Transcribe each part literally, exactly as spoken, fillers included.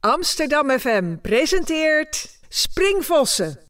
Amsterdam F M presenteert Springvossen.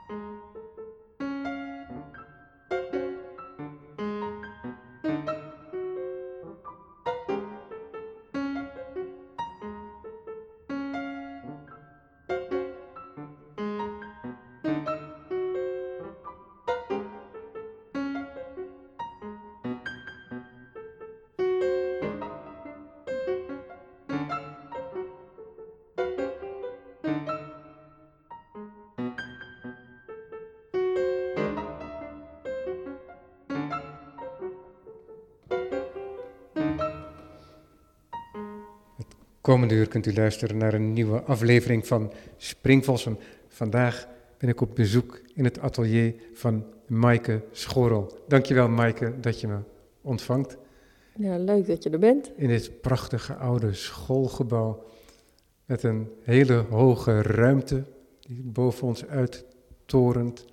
Komende uur kunt u luisteren naar een nieuwe aflevering van Springvossen. Vandaag ben ik op bezoek in het atelier van Maaike Schorel. Dankjewel Maaike dat je me ontvangt. Ja, leuk dat je er bent. In dit prachtige oude schoolgebouw met een hele hoge ruimte die boven ons uittorent.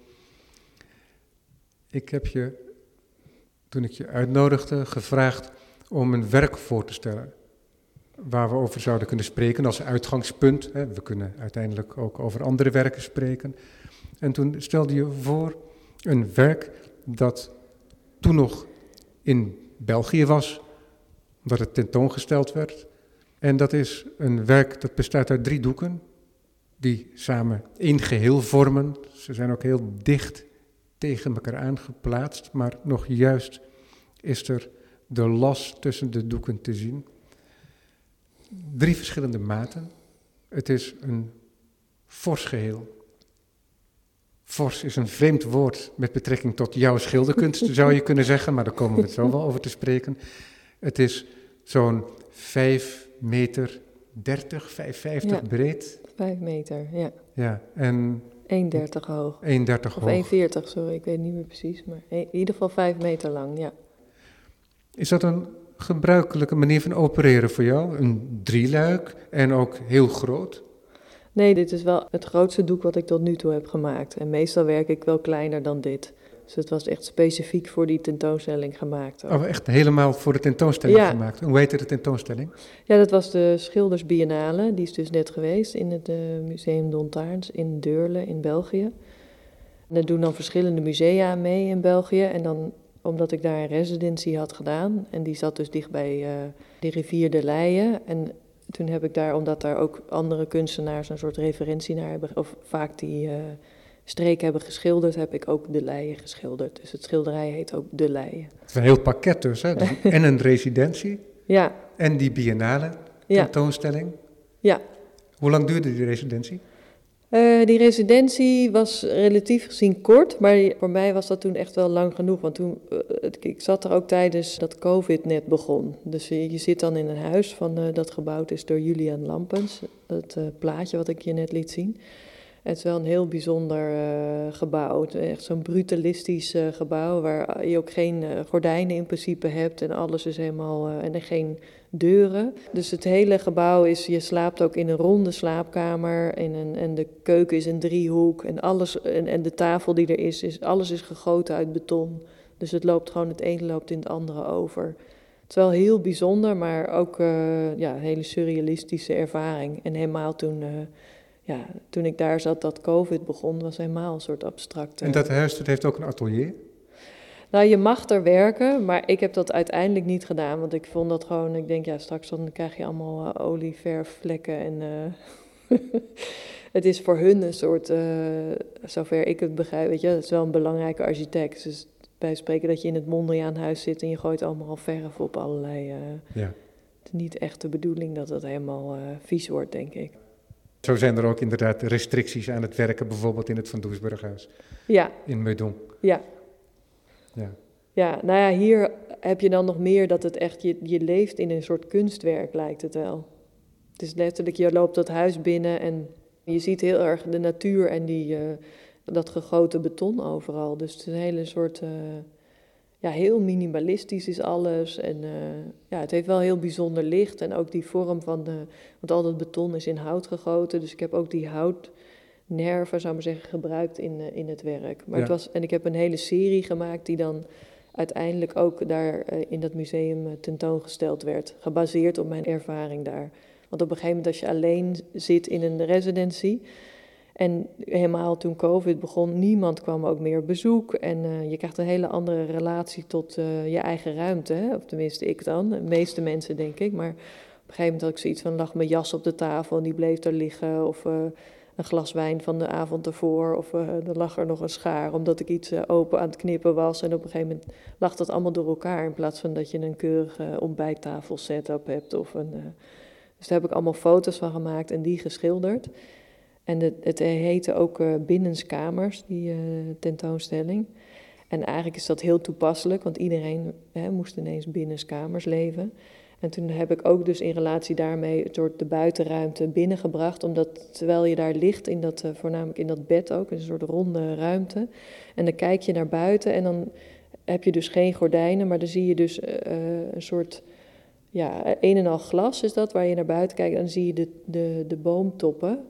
Ik heb je, toen ik je uitnodigde, gevraagd om een werk voor te stellen waar we over zouden kunnen spreken als uitgangspunt. We kunnen uiteindelijk ook over andere werken spreken. En toen stelde je voor een werk dat toen nog in België was, omdat het tentoongesteld werd. En dat is een werk dat bestaat uit drie doeken, die samen één geheel vormen. Ze zijn ook heel dicht tegen elkaar aangeplaatst, maar nog juist is er de las tussen de doeken te zien. Drie verschillende maten. Het is een fors geheel. Fors is een vreemd woord met betrekking tot jouw schilderkunst, zou je kunnen zeggen, maar daar komen we het zo wel over te spreken. Het is zo'n vijf meter dertig, vijf vijftig Ja, breed. Vijf meter, ja. Ja, en één dertig hoog. één dertig Of hoog. één veertig, sorry, ik weet niet meer precies, maar in ieder geval vijf meter lang, ja. Is dat een gebruikelijke manier van opereren voor jou? Een drieluik en ook heel groot? Nee, dit is wel het grootste doek wat ik tot nu toe heb gemaakt. En meestal werk ik wel kleiner dan dit. Dus het was echt specifiek voor die tentoonstelling gemaakt. ook. Oh, echt helemaal voor de tentoonstelling Ja. gemaakt. Hoe heette de tentoonstelling? Ja, dat was de Schildersbiennale. Die is dus net geweest in het uh, Museum Dontaarns in Deurle in België. En daar doen dan verschillende musea mee in België. En dan, omdat ik daar een residency had gedaan, en die zat dus dicht bij uh, de rivier de Leie. En toen heb ik daar, omdat daar ook andere kunstenaars een soort referentie naar hebben, of vaak die uh, streek hebben geschilderd, heb ik ook de Leie geschilderd. Dus het schilderij heet ook De Leie. Het is een heel pakket dus, hè? Dus en een residentie Ja, en die biennale Ja. tentoonstelling. ja. Hoe lang duurde die residentie? Uh, die residentie was relatief gezien kort, maar voor mij was dat toen echt wel lang genoeg. Want toen, uh, het, ik zat er ook tijdens dat COVID net begon. Dus je, je zit dan in een huis van, uh, dat gebouwd is door Julian Lampens. Dat uh, plaatje wat ik je net liet zien. Het is wel een heel bijzonder uh, gebouw. Het is echt zo'n brutalistisch uh, gebouw waar je ook geen uh, gordijnen in principe hebt. En alles is helemaal, uh, en er geen deuren. Dus het hele gebouw is, je slaapt ook in een ronde slaapkamer. In een, en de keuken is een driehoek. En, alles, en, en de tafel die er is, is, alles is gegoten uit beton. Dus het loopt gewoon, het ene loopt in het andere over. Het is wel heel bijzonder, maar ook uh, ja, een hele surrealistische ervaring. En helemaal toen... Uh, Ja, toen ik daar zat, dat COVID begon, was helemaal een soort abstracte... En dat huis dat heeft ook een atelier? Nou, je mag er werken, maar ik heb dat uiteindelijk niet gedaan. Want ik vond dat gewoon, ik denk, ja, straks dan krijg je allemaal uh, olieverfvlekken. En uh, het is voor hun een soort, uh, zover ik het begrijp, weet je, het is wel een belangrijke architect. Dus bij spreken dat je in het Mondriaanhuis zit en je gooit allemaal verf op allerlei... Uh, Ja. Het is niet echt de bedoeling dat het helemaal uh, vies wordt, denk ik. Zo zijn er ook inderdaad restricties aan het werken, bijvoorbeeld in het Van Doesburghuis Ja, in Meudon. ja. Ja. Ja, nou ja, hier heb je dan nog meer dat het echt, je, je leeft in een soort kunstwerk, lijkt het wel. Het is letterlijk, je loopt dat huis binnen en je ziet heel erg de natuur en die, uh, dat gegoten beton overal. Dus het is een hele soort, uh, ja, heel minimalistisch is alles. En uh, ja, het heeft wel heel bijzonder licht en ook die vorm van, de, want al dat beton is in hout gegoten. Dus ik heb ook die houtnerven, zou ik maar zeggen, gebruikt in, uh, in het werk. Maar Ja. het was, en ik heb een hele serie gemaakt die dan uiteindelijk ook daar uh, in dat museum uh, tentoongesteld werd. Gebaseerd op mijn ervaring daar. Want op een gegeven moment als je alleen zit in een residency... En helemaal toen COVID begon, niemand kwam ook meer op bezoek. En uh, je krijgt een hele andere relatie tot uh, je eigen ruimte. Hè? Of tenminste ik dan, de meeste mensen denk ik. Maar op een gegeven moment had ik zoiets van, lag mijn jas op de tafel en die bleef daar liggen. Of uh, een glas wijn van de avond ervoor. Of uh, er lag er nog een schaar omdat ik iets uh, open aan het knippen was. En op een gegeven moment lag dat allemaal door elkaar. In plaats van dat je een keurige ontbijttafel setup hebt. Of een, uh... Dus daar heb ik allemaal foto's van gemaakt en die geschilderd. En het, het heette ook uh, Binnenskamers, die uh, tentoonstelling. En eigenlijk is dat heel toepasselijk, want iedereen hè, moest ineens binnenskamers leven. En toen heb ik ook dus in relatie daarmee het soort de buitenruimte binnengebracht. Omdat terwijl je daar ligt, in dat, uh, voornamelijk in dat bed ook, een soort ronde ruimte. En dan kijk je naar buiten en dan heb je dus geen gordijnen, maar dan zie je dus uh, een soort... Ja, een en al glas is dat, waar je naar buiten kijkt en dan zie je de, de, de boomtoppen.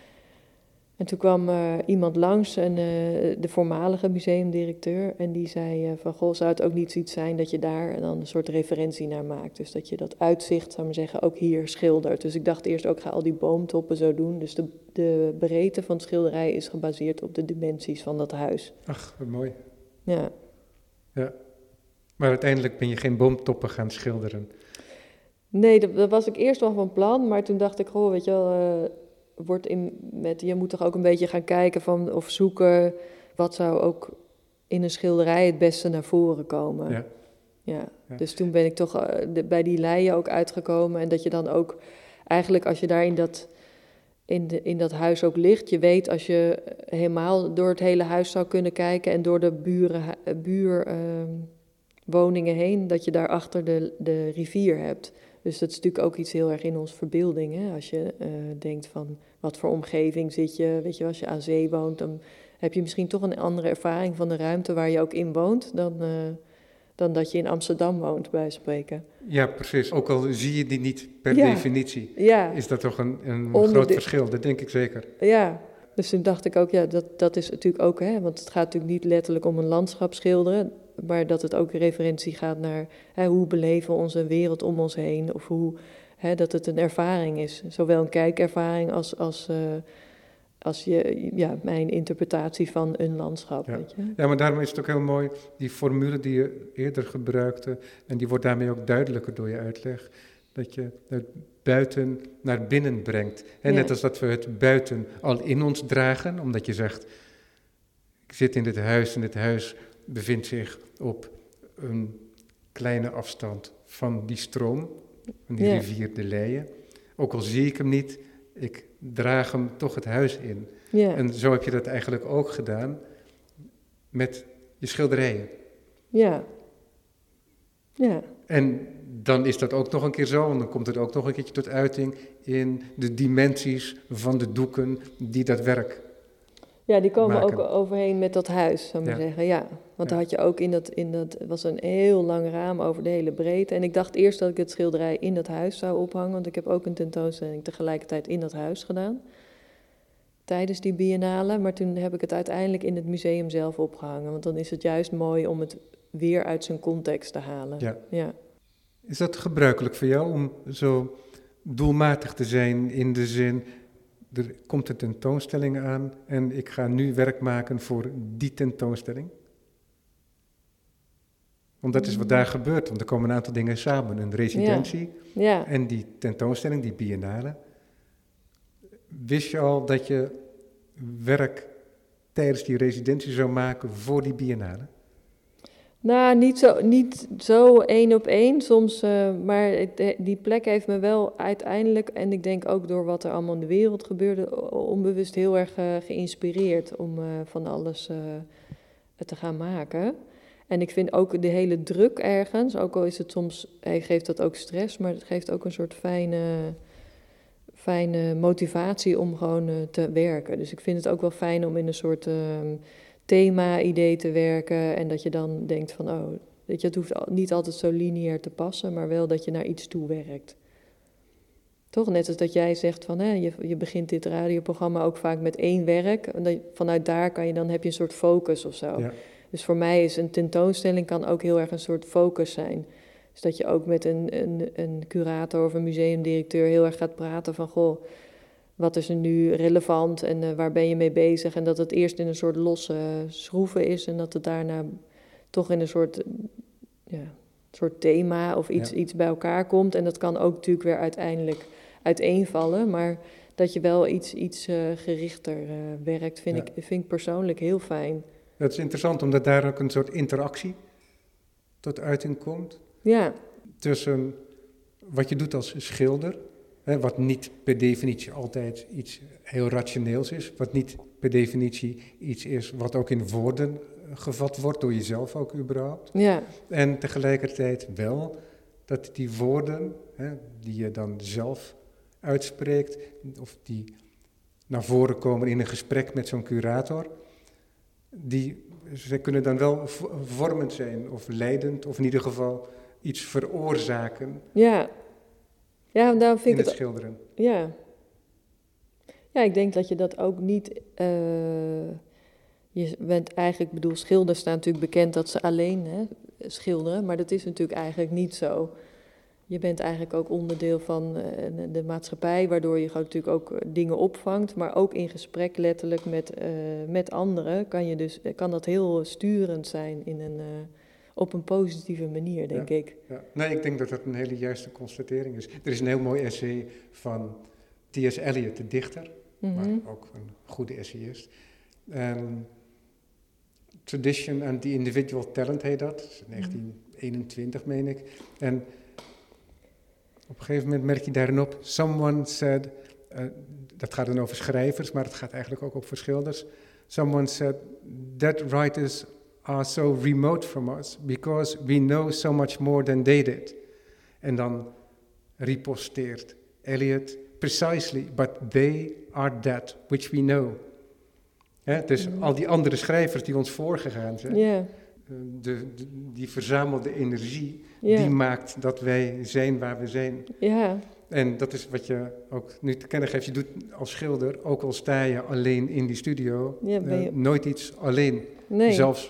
En toen kwam uh, iemand langs, en, uh, de voormalige museumdirecteur, en die zei uh, van, goh, zou het ook niet zoiets zijn dat je daar dan een soort referentie naar maakt. Dus dat je dat uitzicht, zou ik maar zeggen, ook hier schildert. Dus ik dacht eerst ook, ga al die boomtoppen zo doen. Dus de, de breedte van het schilderij is gebaseerd op de dimensies van dat huis. Ach, wat mooi. Ja. Ja. Maar uiteindelijk ben je geen boomtoppen gaan schilderen. Nee, dat, dat was ik eerst wel van plan, maar toen dacht ik, goh, weet je wel... Uh, wordt in met, je moet toch ook een beetje gaan kijken van, of zoeken wat zou ook in een schilderij het beste naar voren komen. Ja. Ja. Ja. Dus toen ben ik toch uh, de, bij die leien ook uitgekomen. En dat je dan ook eigenlijk als je daar in dat, in, de, in dat huis ook ligt, je weet als je helemaal door het hele huis zou kunnen kijken en door de buren, buurwoningen uh, heen, dat je daarachter de, de rivier hebt. Dus dat is natuurlijk ook iets heel erg in onze verbeelding. Hè? Als je uh, denkt van wat voor omgeving zit je, weet je, als je aan zee woont, dan heb je misschien toch een andere ervaring van de ruimte waar je ook in woont dan, uh, dan dat je in Amsterdam woont, bij spreken. Ja, precies. Ook al zie je die niet per Ja. definitie, Ja. is dat toch een, een Onder groot de... verschil, dat denk ik zeker. Ja, dus toen dacht ik ook, ja, dat, dat is natuurlijk ook, hè, want het gaat natuurlijk niet letterlijk om een landschap schilderen, maar dat het ook een referentie gaat naar hè, hoe beleven we onze wereld om ons heen, of hoe, hè, dat het een ervaring is. Zowel een kijkervaring als, als, uh, als je, ja, mijn interpretatie van een landschap. Ja. Weet je? Ja, maar daarom is het ook heel mooi, die formule die je eerder gebruikte, en die wordt daarmee ook duidelijker door je uitleg, dat je het buiten naar binnen brengt. En Ja. net als dat we het buiten al in ons dragen, omdat je zegt, ik zit in dit huis en dit huis bevindt zich op een kleine afstand van die stroom, van die Ja. rivier de Leie. Ook al zie ik hem niet, ik draag hem toch het huis in. Ja. En zo heb je dat eigenlijk ook gedaan met je schilderijen. Ja. Ja. En dan is dat ook nog een keer zo, en dan komt het ook nog een keertje tot uiting in de dimensies van de doeken die dat werk Ja, die komen maken. ook overheen met dat huis, zou ik maar Ja. zeggen. Ja, want Ja. dan had je ook in dat, in dat, het was een heel lang raam over de hele breedte. En ik dacht eerst dat ik het schilderij in dat huis zou ophangen, want ik heb ook een tentoonstelling tegelijkertijd in dat huis gedaan. Tijdens die biennale, maar toen heb ik het uiteindelijk in het museum zelf opgehangen. Want dan is het juist mooi om het weer uit zijn context te halen. Ja. Ja. Is dat gebruikelijk voor jou om zo doelmatig te zijn in de zin, er komt een tentoonstelling aan en ik ga nu werk maken voor die tentoonstelling? Want dat is wat daar gebeurt, want er komen een aantal dingen samen. Een residentie Ja. en die tentoonstelling, die biennale. Wist je al dat je werk tijdens die residentie zou maken voor die biennale? Nou, niet zo, niet zo één op één soms, uh, maar het, die plek heeft me wel uiteindelijk, en ik denk ook door wat er allemaal in de wereld gebeurde, onbewust heel erg uh, geïnspireerd om uh, van alles uh, te gaan maken. En ik vind ook de hele druk ergens, ook al is het soms, hey, geeft dat ook stress, maar het geeft ook een soort fijne, fijne motivatie om gewoon uh, te werken. Dus ik vind het ook wel fijn om in een soort... Uh, thema-idee te werken en dat je dan denkt van, oh, weet je, het hoeft niet altijd zo lineair te passen, maar wel dat je naar iets toe werkt. Toch? Net als dat jij zegt van, hè, je, je begint dit radioprogramma ook vaak met één werk, en dat, vanuit daar kan je dan, heb je een soort focus of zo. Ja. Dus voor mij is een tentoonstelling kan ook heel erg een soort focus zijn. Dus dat je ook met een, een, een curator of een museumdirecteur heel erg gaat praten van, goh, wat is er nu relevant en uh, waar ben je mee bezig? En dat het eerst in een soort losse schroeven is en dat het daarna toch in een soort, ja, soort thema of iets, ja. iets bij elkaar komt. En dat kan ook natuurlijk weer uiteindelijk uiteenvallen, maar dat je wel iets, iets uh, gerichter uh, werkt, vind, ja. ik, vind ik persoonlijk heel fijn. Het is interessant omdat daar ook een soort interactie tot uiting komt. Ja. Tussen wat je doet als schilder, hè, wat niet per definitie altijd iets heel rationeels is, wat niet per definitie iets is wat ook in woorden gevat wordt door jezelf ook überhaupt. Ja. En tegelijkertijd wel dat die woorden, hè, die je dan zelf uitspreekt, of die naar voren komen in een gesprek met zo'n curator, die ze kunnen dan wel vormend zijn of leidend, of in ieder geval iets veroorzaken. Ja, ja, daarom vind in ik het het schilderen. Ja. Ja, ik denk dat je dat ook niet. Uh, je bent eigenlijk, ik bedoel, schilders staan natuurlijk bekend dat ze alleen hè, schilderen, maar dat is natuurlijk eigenlijk niet zo. Je bent eigenlijk ook onderdeel van uh, de maatschappij, waardoor je gewoon natuurlijk ook dingen opvangt, maar ook in gesprek letterlijk met, uh, met anderen kan, je dus, kan dat heel sturend zijn in een, uh, op een positieve manier, denk ja, ik. Ja. Nee, ik denk dat dat een hele juiste constatering is. Er is een heel mooi essay van T S Eliot, de dichter, mm-hmm. maar ook een goede essayist. Um, Tradition and the Individual Talent heet dat, dat is negentien eenentwintig meen ik. En op een gegeven moment merk je daarin op, someone said, uh, dat gaat dan over schrijvers, maar het gaat eigenlijk ook over schilders. Someone said that writers are so remote from us because we know so much more than they did. En dan riposteert Eliot, precisely, but they are that which we know. Hè, dus mm. al die andere schrijvers die ons voorgegaan zijn, yeah. de, de, die verzamelde energie, yeah. die maakt dat wij zijn waar we zijn. Yeah. En dat is wat je ook nu te kennen geeft. Je doet als schilder, ook al sta je alleen in die studio, ja, ben je... uh, nooit iets alleen. Nee. Zelfs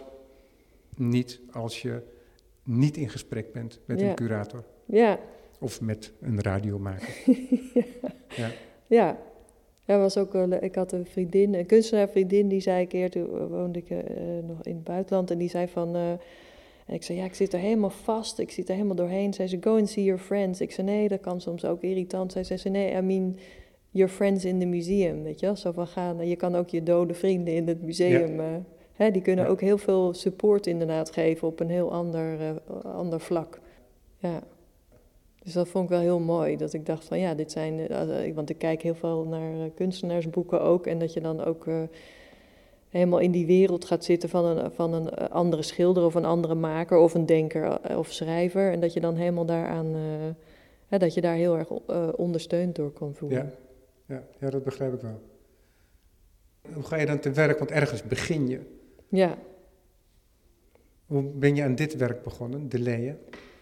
niet als je niet in gesprek bent met ja. een curator. Ja. Of met een radiomaker. ja. Ja. Ja. Ja, was ook wel, ik had een vriendin, een kunstenaarvriendin, die zei een keer, toen woonde ik uh, nog in het buitenland, en die zei van, uh, en ik zei, ja, ik zit er helemaal vast, ik zit er helemaal doorheen. Zij zei, go and see your friends. Ik zei, nee, dat kan soms ook irritant zijn. Zij zei, nee, I mean, your friends in the museum, weet je wel. Zo van gaan, je kan ook je dode vrienden in het museum, ja. uh, hè, die kunnen ja. ook heel veel support inderdaad geven op een heel ander, uh, ander vlak. Ja. Dus dat vond ik wel heel mooi, dat ik dacht van ja, dit zijn, uh, want ik kijk heel veel naar uh, kunstenaarsboeken ook, en dat je dan ook uh, helemaal in die wereld gaat zitten van een, van een andere schilder of een andere maker of een denker of schrijver, en dat je dan helemaal daaraan, uh, ja, dat je daar heel erg uh, ondersteund door kan voelen. Ja, ja, ja, dat begrijp ik wel. Hoe ga je dan te werk, want ergens begin je. Ja. Hoe ben je aan dit werk begonnen, de leien?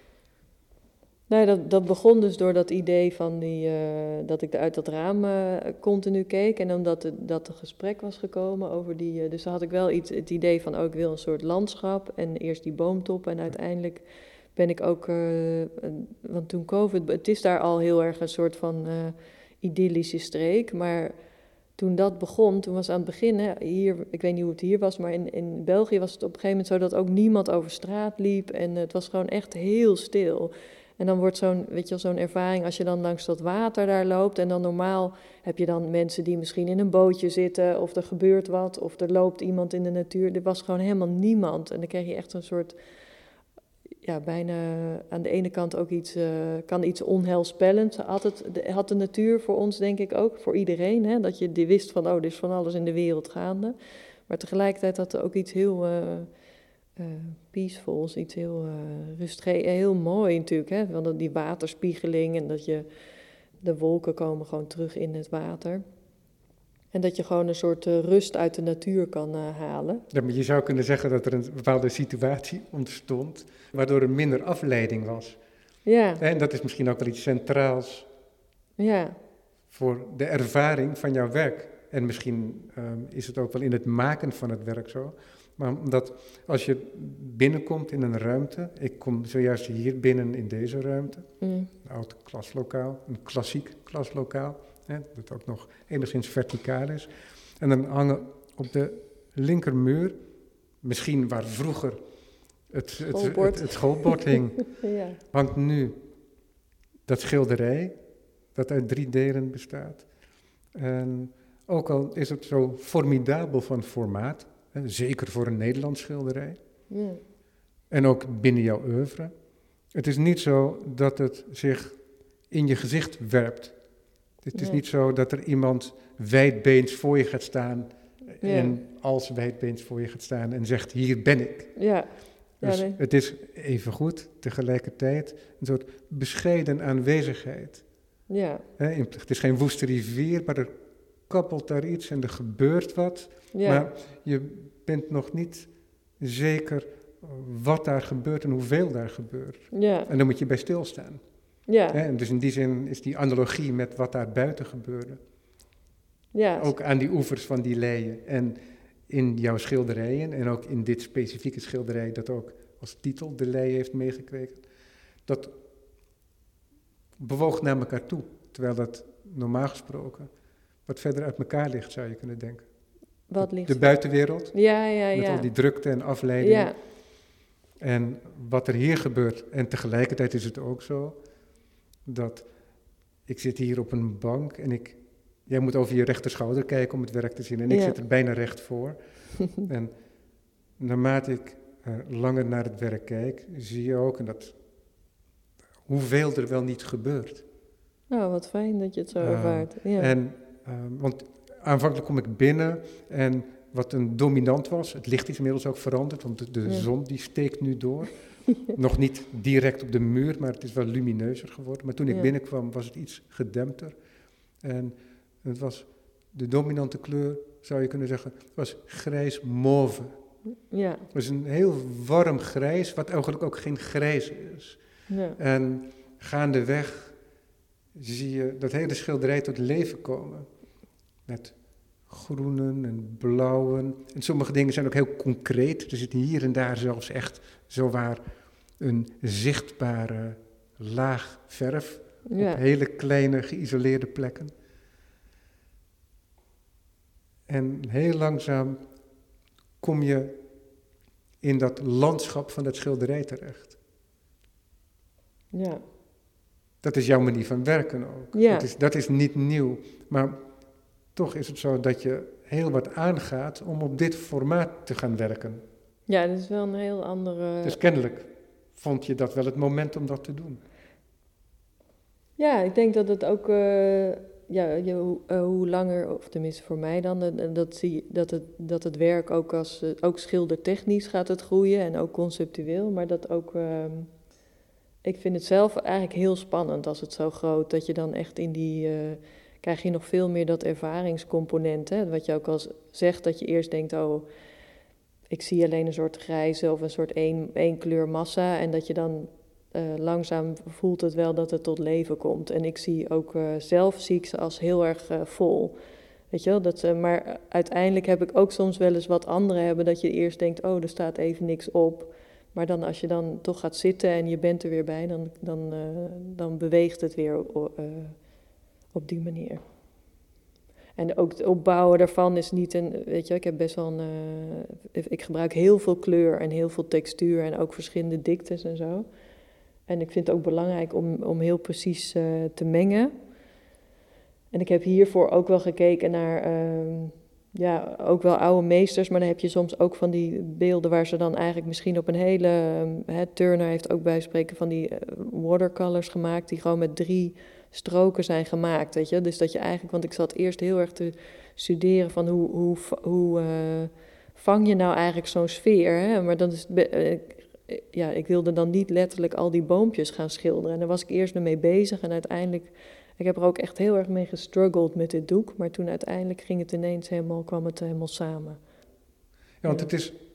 Nee, dat, dat begon dus door dat idee van die, uh, dat ik uit dat raam uh, continu keek. En omdat de, dat er gesprek was gekomen over die... Uh, dus dan had ik wel iets, het idee van, oh, ik wil een soort landschap. En eerst die boomtop. En uiteindelijk ben ik ook... Uh, uh, want toen COVID... Het is daar al heel erg een soort van uh, idyllische streek. Maar toen dat begon, toen was aan het begin... Hè, hier, ik weet niet hoe het hier was, maar in, in België was het op een gegeven moment zo... dat ook niemand over straat liep. En uh, het was gewoon echt heel stil... En dan wordt zo'n, weet je wel, zo'n ervaring als je dan langs dat water daar loopt. En dan normaal heb je dan mensen die misschien in een bootje zitten. Of er gebeurt wat. Of er loopt iemand in de natuur. Er was gewoon helemaal niemand. En dan kreeg je echt een soort, ja, bijna aan de ene kant ook iets, uh, kan iets onheilspellends. Had, het, de, had de natuur voor ons denk ik ook, voor iedereen. Hè, dat je wist van, oh, er is van alles in de wereld gaande. Maar tegelijkertijd had er ook iets heel... Uh, Uh, peaceful, is iets heel uh, rustig, heel mooi natuurlijk, hè? Want die waterspiegeling en dat je de wolken komen gewoon terug in het water. En dat je gewoon een soort uh, rust uit de natuur kan uh, halen. Ja, maar je zou kunnen zeggen dat er een bepaalde situatie ontstond, waardoor er minder afleiding was. Ja. En dat is misschien ook wel iets centraals ja. voor de ervaring van jouw werk. En misschien um, is het ook wel in het maken van het werk zo, Maar omdat als je binnenkomt in een ruimte, ik kom zojuist hier binnen in deze ruimte, Mm. een oud klaslokaal, een klassiek klaslokaal, hè, dat ook nog enigszins verticaal is. En dan hangen op de linkermuur, misschien waar vroeger het, het, Schoolbord. het, het schoolbord hing, Ja. hangt nu dat schilderij dat uit drie delen bestaat. En ook al is het zo formidabel van formaat, hè, zeker voor een Nederlands schilderij, Ja. en ook binnen jouw oeuvre, het is niet zo dat het zich in je gezicht werpt. Het is Ja. niet zo dat er iemand wijdbeens voor je gaat staan Ja. en als wijdbeens voor je gaat staan en zegt, hier ben ik. Ja. Ja, Dus nee. het is evengoed tegelijkertijd een soort bescheiden aanwezigheid. Ja. Hè, het is geen woeste rivier, maar er kabbelt daar iets en er gebeurt wat. Ja. Maar je bent nog niet zeker wat daar gebeurt en hoeveel daar gebeurt. Ja. En dan moet je bij stilstaan. Ja. Hè, en dus in die zin is die analogie met wat daar buiten gebeurde. Ja. Ook aan die oevers van die leien en in jouw schilderijen en ook in dit specifieke schilderij dat ook als titel de leien heeft meegekregen. Dat bewoog naar elkaar toe, terwijl dat normaal gesproken wat verder uit elkaar ligt, zou je kunnen denken. Wat ligt De er? buitenwereld, Ja, ja, met ja. al die drukte en afleiding. Ja. En wat er hier gebeurt. En tegelijkertijd is het ook zo dat ik zit hier op een bank en ik, jij moet over je rechterschouder kijken om het werk te zien. En ik Ja. zit er bijna recht voor. En naarmate ik uh, langer naar het werk kijk, zie je ook en dat, hoeveel er wel niet gebeurt. Nou, wat fijn dat je het zo Uh, ervaart. Ja. En, uh, want aanvankelijk kom ik binnen en wat een dominant was, het licht is inmiddels ook veranderd, want de, de Ja. zon die steekt nu door. Nog niet direct op de muur, maar het is wel lumineuzer geworden. Maar toen ik Ja. binnenkwam was het iets gedempter. En het was de dominante kleur, zou je kunnen zeggen, was grijs mauve. Ja. Het was een heel warm grijs, wat eigenlijk ook geen grijs is. Ja. En gaandeweg zie je dat hele schilderij tot leven komen. Met groenen en blauwen. En sommige dingen zijn ook heel concreet. Er zit hier en daar zelfs echt zowaar een zichtbare laag verf. Ja. Op hele kleine geïsoleerde plekken. En heel langzaam kom je in dat landschap van dat schilderij terecht. Ja. Dat is jouw manier van werken ook. Ja. Dat is, dat is niet nieuw. Maar toch is het zo dat je heel wat aangaat om op dit formaat te gaan werken. Ja, dat is wel een heel andere... Dus kennelijk vond je dat wel het moment om dat te doen. Ja, ik denk dat het ook... eh, ja, je, hoe- eh, hoe langer, of tenminste voor mij dan, eh, dat, zie, dat, het, dat het werk ook als... eh, ook schildertechnisch gaat het groeien en ook conceptueel, maar dat ook... ehm, ik vind het zelf eigenlijk heel spannend als het zo groot, dat je dan echt in die... eh, krijg je nog veel meer dat ervaringscomponent, hè? Wat je ook al z- zegt, dat je eerst denkt, oh, ik zie alleen een soort grijze of een soort één, één kleur massa. En dat je dan uh, langzaam voelt het wel dat het tot leven komt. En ik zie ook uh, zelf zie ik ze als heel erg uh, vol. Weet je wel, dat ze, maar uiteindelijk heb ik ook soms wel eens wat anderen hebben, dat je eerst denkt, oh, er staat even niks op. Maar dan als je dan toch gaat zitten en je bent er weer bij, dan, dan, uh, dan beweegt het weer uh, op die manier. En ook het opbouwen daarvan is niet een, weet je, ik heb best wel een, uh, ik gebruik heel veel kleur en heel veel textuur en ook verschillende diktes en zo. En ik vind het ook belangrijk om, om heel precies uh, te mengen. En ik heb hiervoor ook wel gekeken naar, uh, ja, ook wel oude meesters, maar dan heb je soms ook van die beelden waar ze dan eigenlijk misschien op een hele, uh, hè, Turner heeft ook bij spreken van die uh, watercolors gemaakt, die gewoon met drie stroken zijn gemaakt, weet je. Dus dat je eigenlijk, want ik zat eerst heel erg te studeren van hoe, hoe, hoe uh, vang je nou eigenlijk zo'n sfeer, hè? Maar dan is, uh, ja, ik wilde dan niet letterlijk al die boompjes gaan schilderen. En daar was ik eerst mee bezig en uiteindelijk, ik heb er ook echt heel erg mee gestruggeld met dit doek, maar toen uiteindelijk ging het ineens helemaal, kwam het helemaal samen. Ja, want het is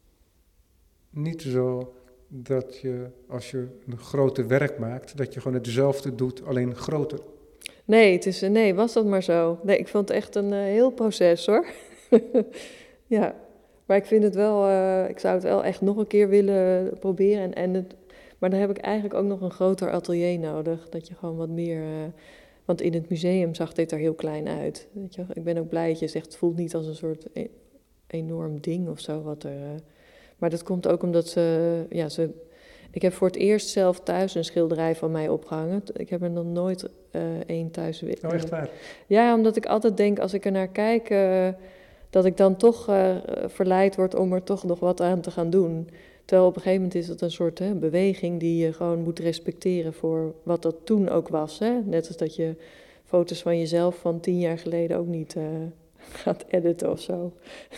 niet zo dat je, als je een groter werk maakt, dat je gewoon hetzelfde doet, alleen groter. Nee, het is, nee, was dat maar zo. Nee, ik vond het echt een uh, heel proces, hoor. Ja, Maar ik vind het wel, uh, ik zou het wel echt nog een keer willen proberen. En, en het, maar dan heb ik eigenlijk ook nog een groter atelier nodig. Dat je gewoon wat meer... Uh, want in het museum zag dit er heel klein uit. Weet je? Ik ben ook blij dat je zegt, het voelt niet als een soort e- enorm ding of zo. Wat er, uh, maar dat komt ook omdat ze, ja, ze... Ik heb voor het eerst zelf thuis een schilderij van mij opgehangen. Ik heb er nog nooit uh, één thuis... Oh, echt waar? Ja, omdat ik altijd denk, als ik er naar kijk... Uh, dat ik dan toch uh, verleid word om er toch nog wat aan te gaan doen. Terwijl op een gegeven moment is het een soort hè, beweging die je gewoon moet respecteren voor wat dat toen ook was. Hè? Net als dat je foto's van jezelf van tien jaar geleden ook niet uh, gaat editen of zo.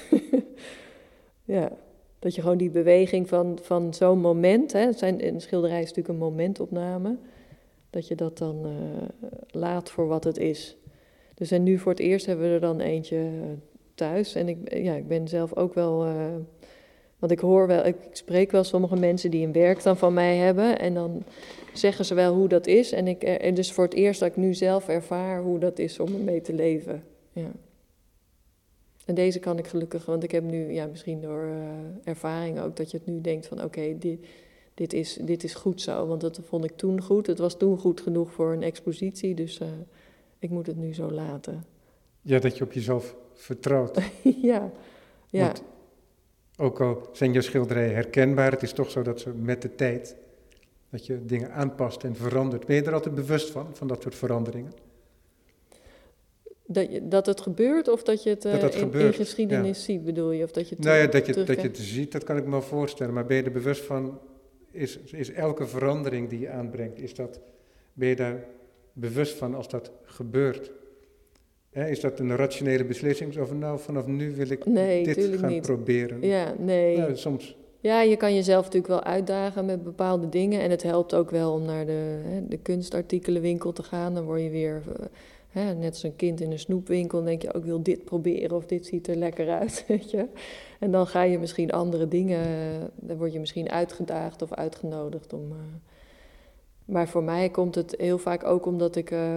Ja, dat je gewoon die beweging van, van zo'n moment, hè, het zijn, een schilderij is natuurlijk een momentopname, dat je dat dan uh, laat voor wat het is. Dus en nu voor het eerst hebben we er dan eentje... Uh, thuis. En ik, ja, ik ben zelf ook wel... Uh, want ik hoor wel... Ik, ik spreek wel sommige mensen die een werk dan van mij hebben. En dan zeggen ze wel hoe dat is. En, ik, en dus voor het eerst dat ik nu zelf ervaar hoe dat is om ermee te leven. Ja. En deze kan ik gelukkig... Want ik heb nu, ja, misschien door uh, ervaring ook... dat je het nu denkt van... Oké, okay, dit, dit, is, dit is goed zo. Want dat vond ik toen goed. Het was toen goed genoeg voor een expositie. Dus uh, ik moet het nu zo laten. Ja, dat je op jezelf... vertrouwd. ja, ja. Want ook al zijn je schilderijen herkenbaar, het is toch zo dat ze met de tijd, dat je dingen aanpast en verandert. Ben je er altijd bewust van, van dat soort veranderingen? Dat, je, dat het gebeurt of dat je het uh, dat in, gebeurt, in geschiedenis ja. ziet, bedoel je? Of dat je het nou ja, dat je, dat je het ziet, dat kan ik me wel voorstellen. Maar ben je er bewust van, is, is elke verandering die je aanbrengt, is dat, ben je daar bewust van als dat gebeurt? He, is dat een rationele beslissing? Of nou, vanaf nu wil ik nee, dit gaan niet. proberen? Ja, nee. Nou, soms. Ja, je kan jezelf natuurlijk wel uitdagen met bepaalde dingen. En het helpt ook wel om naar de, hè, de kunstartikelenwinkel te gaan. Dan word je weer, hè, net als een kind in een snoepwinkel, dan denk je, ook, ik wil dit proberen of dit ziet er lekker uit, weet je. En dan ga je misschien andere dingen, dan word je misschien uitgedaagd of uitgenodigd om... Uh... Maar voor mij komt het heel vaak ook omdat ik... Uh,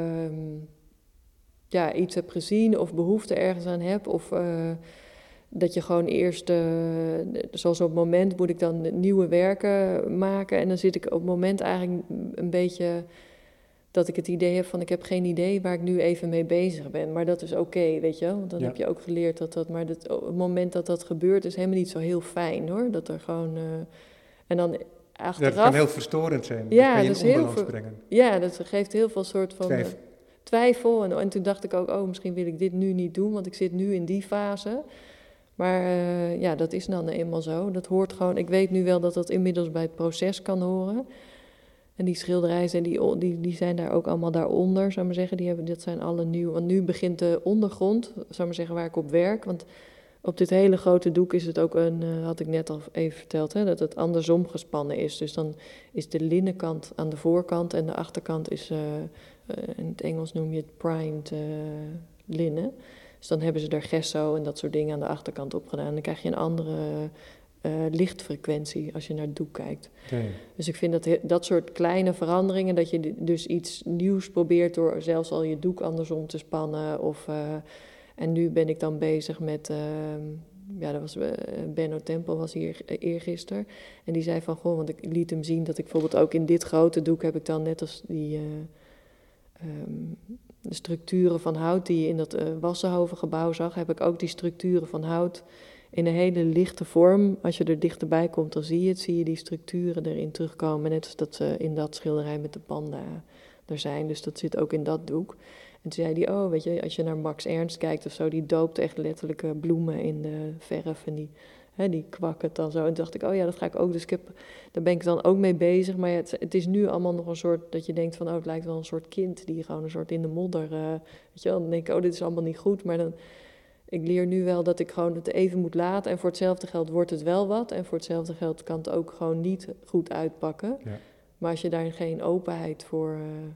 ja, iets heb gezien of behoefte ergens aan heb. Of uh, dat je gewoon eerst, uh, zoals op het moment moet ik dan nieuwe werken maken. En dan zit ik op het moment eigenlijk een beetje dat ik het idee heb van ik heb geen idee waar ik nu even mee bezig ben. Maar dat is oké, okay, weet je wel. Want dan ja. heb je ook geleerd dat dat, maar dat, op het moment dat dat gebeurt is helemaal niet zo heel fijn hoor. Dat er gewoon, uh, en dan achteraf... Ja, dat kan heel verstorend zijn. Ja, dat kan je in onbalans heel brengen. Ja, dat geeft heel veel soort van... Twijfel. Uh, twijfel. En, en toen dacht ik ook, oh, misschien wil ik dit nu niet doen, want ik zit nu in die fase. Maar uh, ja, dat is dan eenmaal zo. Dat hoort gewoon, ik weet nu wel dat dat inmiddels bij het proces kan horen. En die schilderijen, die, die, die zijn daar ook allemaal daaronder, zou ik maar zeggen. Die hebben, dat zijn alle nieuw. Want nu begint de ondergrond, zou ik maar zeggen, waar ik op werk. Want op dit hele grote doek is het ook een, uh, had ik net al even verteld, hè, dat het andersom gespannen is. Dus dan is de linnenkant aan de voorkant en de achterkant is... Uh, Uh, in het Engels noem je het primed uh, linnen. Dus dan hebben ze er gesso en dat soort dingen aan de achterkant op gedaan. Dan krijg je een andere uh, lichtfrequentie als je naar het doek kijkt. Okay. Dus ik vind dat dat soort kleine veranderingen, dat je dus iets nieuws probeert door zelfs al je doek andersom te spannen. Of, uh, en nu ben ik dan bezig met... Uh, ja, dat was uh, Benno Tempel was hier uh, eergisteren. En die zei van, goh, want ik liet hem zien dat ik bijvoorbeeld ook in dit grote doek heb ik dan net als die... Uh, Um, de structuren van hout die je in dat uh, Wassenhoven-gebouw zag, heb ik ook die structuren van hout in een hele lichte vorm. Als je er dichterbij komt, dan zie je het, zie je die structuren erin terugkomen. Net als dat ze in dat schilderij met de panda er zijn. Dus dat zit ook in dat doek. En toen zei hij, oh, weet je, als je naar Max Ernst kijkt of zo, die doopt echt letterlijk uh, bloemen in de verf en die... He, die kwak het dan zo. En toen dacht ik, oh ja, dat ga ik ook. Dus ik heb, daar ben ik dan ook mee bezig. Maar ja, het, het is nu allemaal nog een soort... dat je denkt van, oh, het lijkt wel een soort kind... die gewoon een soort in de modder... Uh, weet je wel, dan denk ik, oh, dit is allemaal niet goed. Maar dan... Ik leer nu wel dat ik gewoon het even moet laten. En voor hetzelfde geld wordt het wel wat. En voor hetzelfde geld kan het ook gewoon niet goed uitpakken. Ja. Maar als je daar geen openheid voor uh,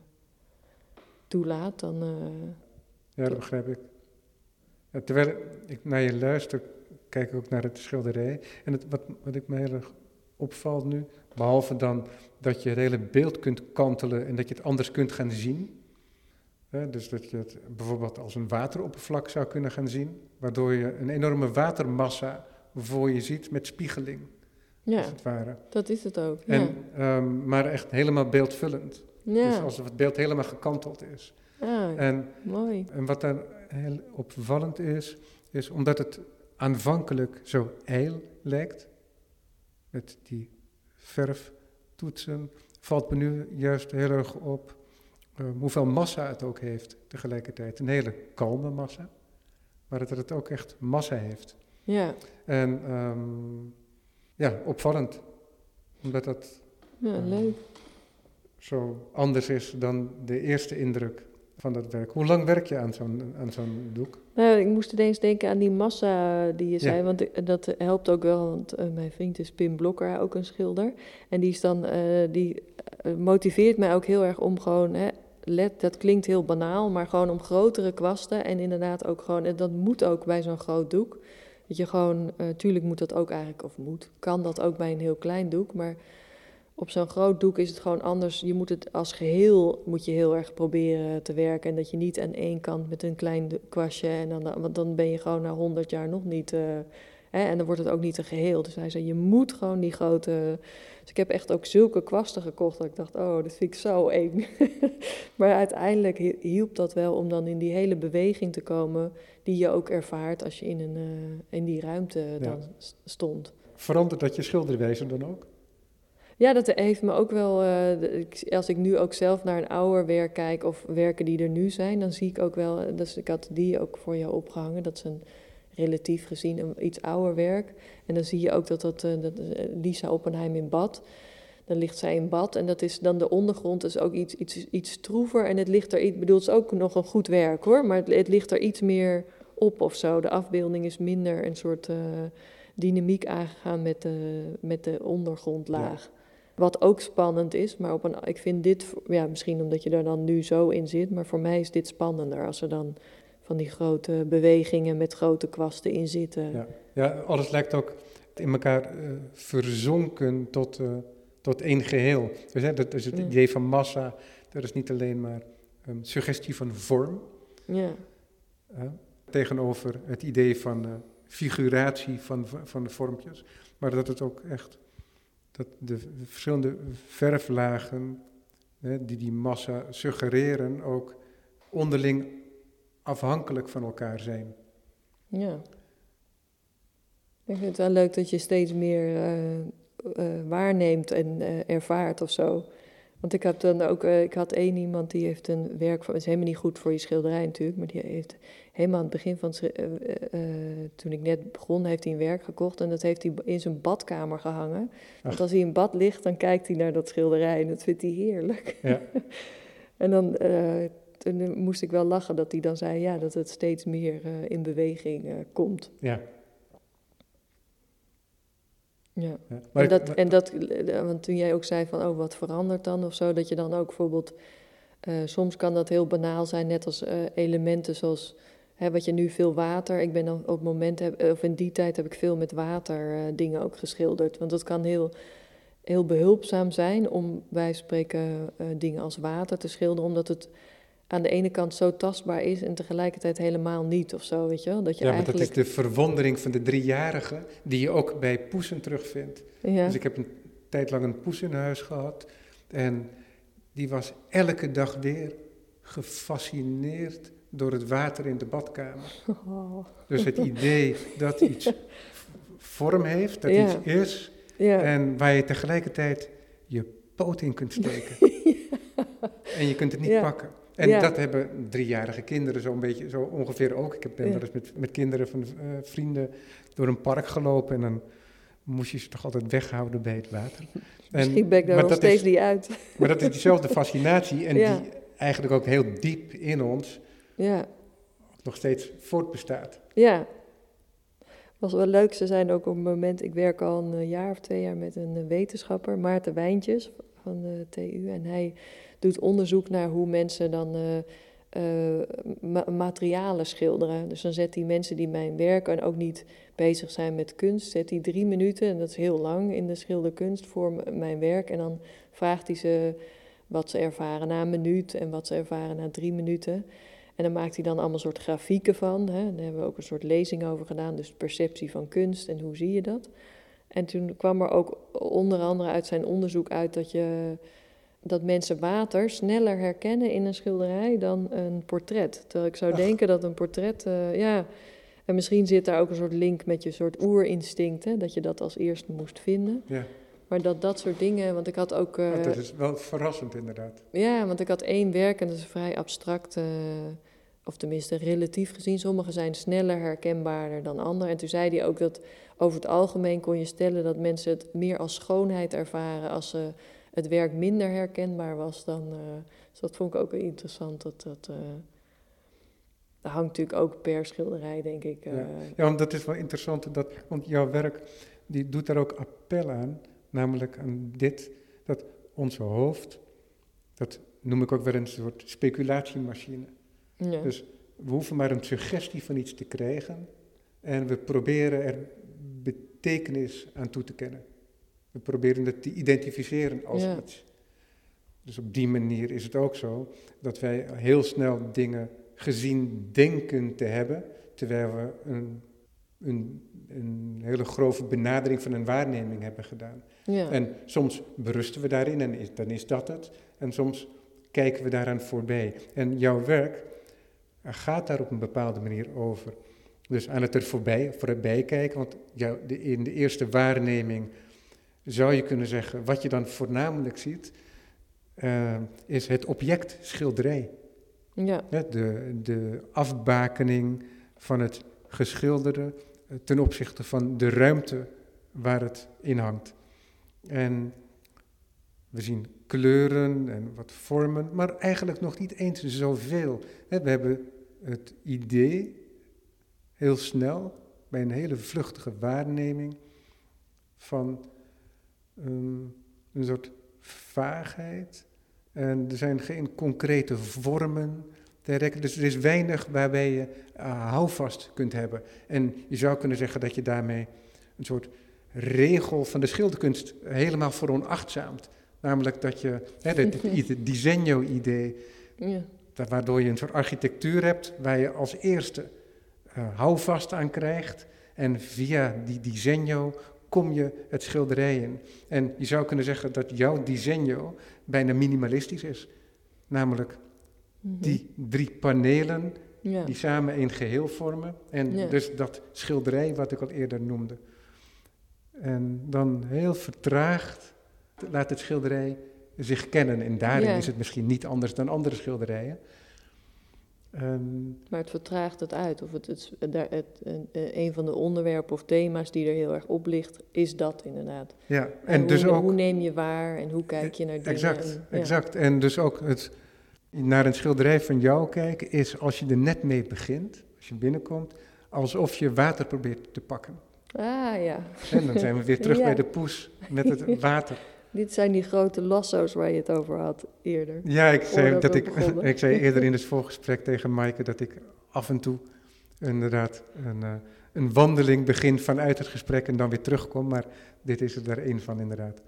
toelaat, dan... Uh, ja, dat begrijp ik. Ja, terwijl ik naar je luister... kijk ook naar het schilderij. En het, wat, wat ik me heel erg opvalt nu, behalve dan dat je het hele beeld kunt kantelen en dat je het anders kunt gaan zien. Hè, dus dat je het bijvoorbeeld als een wateroppervlak zou kunnen gaan zien, waardoor je een enorme watermassa voor je ziet met spiegeling, Ja, als het ware. dat is het ook. En, ja. um, maar echt helemaal beeldvullend. Ja. Dus alsof het beeld helemaal gekanteld is. Ah, En, mooi. en wat daar heel opvallend is, is omdat het aanvankelijk zo ijl lijkt, met die verftoetsen, valt me nu juist heel erg op uh, hoeveel massa het ook heeft tegelijkertijd. Een hele kalme massa, maar dat het ook echt massa heeft. Ja. En um, ja, opvallend, omdat dat Ja, uh, leuk. zo anders is dan de eerste indruk van dat werk. Hoe lang werk je aan zo'n, aan zo'n doek? Nou, ik moest ineens denken aan die massa die je zei, Ja. want dat helpt ook wel, want uh, mijn vriend is Pim Blokker, ook een schilder. En die, is dan, uh, die uh, motiveert mij ook heel erg om gewoon, hè, let, dat klinkt heel banaal, maar gewoon om grotere kwasten en inderdaad ook gewoon, en dat moet ook bij zo'n groot doek. Dat je gewoon, uh, tuurlijk moet dat ook eigenlijk, of moet, kan dat ook bij een heel klein doek, maar op zo'n groot doek is het gewoon anders. Je moet het als geheel moet je heel erg proberen te werken. En dat je niet aan één kant met een klein kwastje. En dan, want dan ben je gewoon na honderd jaar nog niet. Uh, hè, en dan wordt het ook niet een geheel. Dus hij zei, je moet gewoon die grote. Dus ik heb echt ook zulke kwasten gekocht. Dat ik dacht, oh, dat vind ik zo eng. Maar uiteindelijk hielp dat wel om dan in die hele beweging te komen. Die je ook ervaart als je in, een, uh, in die ruimte dan ja. stond. Verandert dat je schilderwijze dan ook? Ja, dat heeft me ook wel, uh, als ik nu ook zelf naar een ouder werk kijk of werken die er nu zijn, dan zie ik ook wel, dus ik had die ook voor jou opgehangen, dat is een relatief gezien een iets ouder werk. En dan zie je ook dat dat, uh, dat uh, Lisa Oppenheim in bad, dan ligt zij in bad en dat is dan de ondergrond is ook iets, iets, iets stroever en het ligt er, ik bedoel, het is ook nog een goed werk hoor, maar het, het ligt er iets meer op of zo. De afbeelding is minder een soort uh, dynamiek aangegaan met de, met de ondergrondlaag. Ja. Wat ook spannend is, maar op een, ik vind dit, ja, misschien omdat je er dan nu zo in zit, maar voor mij is dit spannender als er dan van die grote bewegingen met grote kwasten in zitten. Ja, ja, alles lijkt ook in elkaar uh, verzonken tot, uh, tot één geheel. Dus hè, dat is het mm. idee van massa, dat is niet alleen maar um, suggestie van vorm, ja. uh, tegenover het idee van uh, figuratie van, van de vormpjes, maar dat het ook echt, dat de verschillende verflagen hè, die die massa suggereren ook onderling afhankelijk van elkaar zijn. Ja. Ik vind het wel leuk dat je steeds meer uh, uh, waarneemt en uh, ervaart of zo. Want ik had dan ook, uh, ik had één iemand die heeft een werk van, het is helemaal niet goed voor je schilderij natuurlijk, maar die heeft helemaal aan het begin van, het, uh, uh, toen ik net begon, heeft hij een werk gekocht en dat heeft hij in zijn badkamer gehangen. Ach. Want als hij in bad ligt, dan kijkt hij naar dat schilderij en dat vindt hij heerlijk. Ja. En dan, uh, toen moest ik wel lachen dat hij dan zei, ja, dat het steeds meer uh, in beweging uh, komt. Ja. Ja, ja maar en, dat, en dat, want toen jij ook zei van, oh, wat verandert dan of zo, dat je dan ook bijvoorbeeld, uh, soms kan dat heel banaal zijn, net als uh, elementen zoals, hè, wat je nu veel water, ik ben dan op het moment, heb, of in die tijd heb ik veel met water uh, dingen ook geschilderd, want dat kan heel, heel behulpzaam zijn om, wij spreken uh, dingen als water te schilderen, omdat het aan de ene kant zo tastbaar is en tegelijkertijd helemaal niet of zo, weet je wel? Dat je ja, maar eigenlijk... dat is de verwondering van de driejarige die je ook bij poesen terugvindt. Ja. Dus ik heb een tijd lang een poes in huis gehad en die was elke dag weer gefascineerd door het water in de badkamer. Oh. Dus het idee dat iets vorm heeft, dat ja. iets is ja. en waar je tegelijkertijd je poot in kunt steken. Ja. En je kunt het niet ja. pakken. En ja. dat hebben driejarige kinderen zo'n beetje, zo ongeveer ook. Ik heb ben ja. wel eens met, met kinderen van uh, vrienden door een park gelopen en dan moest je ze toch altijd weghouden bij het water. Misschien en, ben ik daar nog steeds niet uit. Maar dat is diezelfde fascinatie en ja. die eigenlijk ook heel diep in ons ja. nog steeds voortbestaat. Ja, was wel leuk. Ze zijn ook op het moment, ik werk al een jaar of twee jaar met een wetenschapper, Maarten Wijntjes van de T U en hij doet onderzoek naar hoe mensen dan uh, uh, ma- materialen schilderen. Dus dan zet hij mensen die mijn werk en ook niet bezig zijn met kunst, zet hij drie minuten, en dat is heel lang in de schilderkunst voor m- mijn werk. En dan vraagt hij ze wat ze ervaren na een minuut en wat ze ervaren na drie minuten. En dan maakt hij dan allemaal soort grafieken van. Hè. Daar hebben we ook een soort lezing over gedaan. Dus perceptie van kunst en hoe zie je dat? En toen kwam er ook onder andere uit zijn onderzoek uit dat, je, dat mensen water sneller herkennen in een schilderij dan een portret. Terwijl ik zou Ach. denken dat een portret, uh, ja... En misschien zit daar ook een soort link met je soort oerinstinct, hè, dat je dat als eerste moest vinden. Ja. Maar dat dat soort dingen, want ik had ook... Uh, dat is wel verrassend inderdaad. Ja, want ik had één werk en dat is vrij abstract, uh, of tenminste relatief gezien. Sommige zijn sneller herkenbaarder dan andere. En toen zei hij ook dat over het algemeen kon je stellen dat mensen het meer als schoonheid ervaren als uh, het werk minder herkenbaar was dan... Uh, dus dat vond ik ook interessant, dat... dat uh, Dat hangt natuurlijk ook per schilderij, denk ik. Uh. Ja. ja, want dat is wel interessant. Dat, want jouw werk die doet daar ook appel aan. Namelijk aan dit, dat onze hoofd, dat noem ik ook wel een soort speculatiemachine. Ja. Dus we hoeven maar een suggestie van iets te krijgen. En we proberen er betekenis aan toe te kennen. We proberen het te identificeren als ja. iets. Dus op die manier is het ook zo dat wij heel snel dingen... gezien denken te hebben, terwijl we een, een, een hele grove benadering van een waarneming hebben gedaan. Ja. En soms berusten we daarin en is, dan is dat het. En soms kijken we daaraan voorbij. En jouw werk gaat daar op een bepaalde manier over. Dus aan het er voorbij, voorbij kijken, want jou, de, in de eerste waarneming zou je kunnen zeggen, wat je dan voornamelijk ziet, uh, is het object schilderij. Ja. De, de afbakening van het geschilderde ten opzichte van de ruimte waar het in hangt. En we zien kleuren en wat vormen, maar eigenlijk nog niet eens zoveel. We hebben het idee, heel snel, bij een hele vluchtige waarneming, van um, een soort vaagheid. En er zijn geen concrete vormen te rekken. Dus er is weinig waarbij je uh, houvast kunt hebben. En je zou kunnen zeggen dat je daarmee een soort regel van de schilderkunst helemaal veronachtzaamt. Namelijk dat je, hè, het, het disegno-idee, ja. dat, waardoor je een soort architectuur hebt waar je als eerste uh, houvast aan krijgt. En via die disegno kom je het schilderij in. En je zou kunnen zeggen dat jouw disegno bijna minimalistisch is. Namelijk mm-hmm. die drie panelen ja. die samen een geheel vormen. En ja. dus dat schilderij wat ik al eerder noemde. En dan heel vertraagd laat het schilderij zich kennen. En daarin ja. is het misschien niet anders dan andere schilderijen. Um, maar het vertraagt het uit. Of het, het, het, het, het, een van de onderwerpen of thema's die er heel erg op ligt, is dat inderdaad. Ja, en, en hoe, dus ook, hoe neem je waar en hoe kijk je naar dingen. Exact, en, ja. exact. En dus ook het naar een schilderij van jou kijken is als je er net mee begint, als je binnenkomt, alsof je water probeert te pakken. Ah ja. En dan zijn we weer terug ja. bij de poes met het water. Dit zijn die grote lasso's waar je het over had eerder. Ja, ik zei, dat ik, ik zei eerder in het voorgesprek tegen Maaike dat ik af en toe inderdaad een, uh, een wandeling begin vanuit het gesprek en dan weer terugkom. Maar dit is er daar één van inderdaad.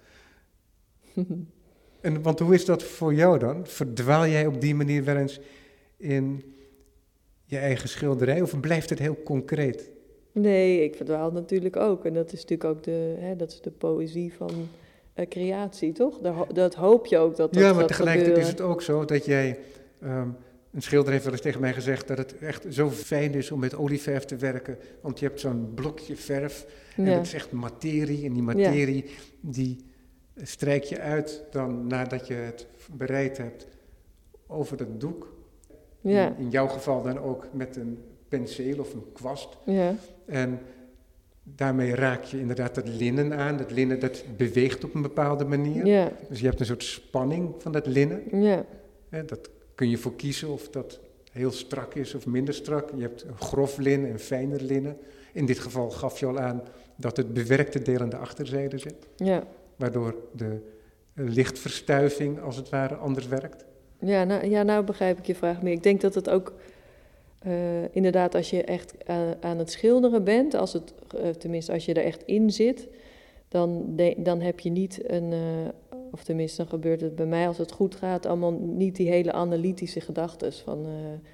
En, want hoe is dat voor jou dan? Verdwaal jij op die manier wel eens in je eigen schilderij of blijft het heel concreet? Nee, ik verdwaal natuurlijk ook. En dat is natuurlijk ook de, hè, dat is de poëzie van... creatie, toch? Dat, dat hoop je ook dat dat Ja, maar gaat tegelijkertijd gebeuren. is het ook zo dat jij... Um, een schilder heeft wel eens tegen mij gezegd dat het echt zo fijn is om met olieverf te werken. Want je hebt zo'n blokje verf en ja. dat is echt materie. En die materie, ja. die strijk je uit dan nadat je het bereid hebt over dat doek. Ja. In, in jouw geval dan ook met een penseel of een kwast. Ja. En... daarmee raak je inderdaad dat linnen aan. Dat linnen dat beweegt op een bepaalde manier. Ja. Dus je hebt een soort spanning van dat linnen. Ja. Hè, dat kun je voor kiezen of dat heel strak is of minder strak. Je hebt grof linnen en fijner linnen. In dit geval gaf je al aan dat het bewerkte deel aan de achterzijde zit. Ja. Waardoor de lichtverstuiving als het ware anders werkt. Ja, nou, ja, nou begrijp ik je vraag meer. Ik denk dat het ook... Uh, inderdaad, als je echt uh, aan het schilderen bent, als het, uh, tenminste als je er echt in zit, dan, de, dan heb je niet een, uh, of tenminste dan gebeurt het bij mij als het goed gaat, allemaal niet die hele analytische gedachtes van uh,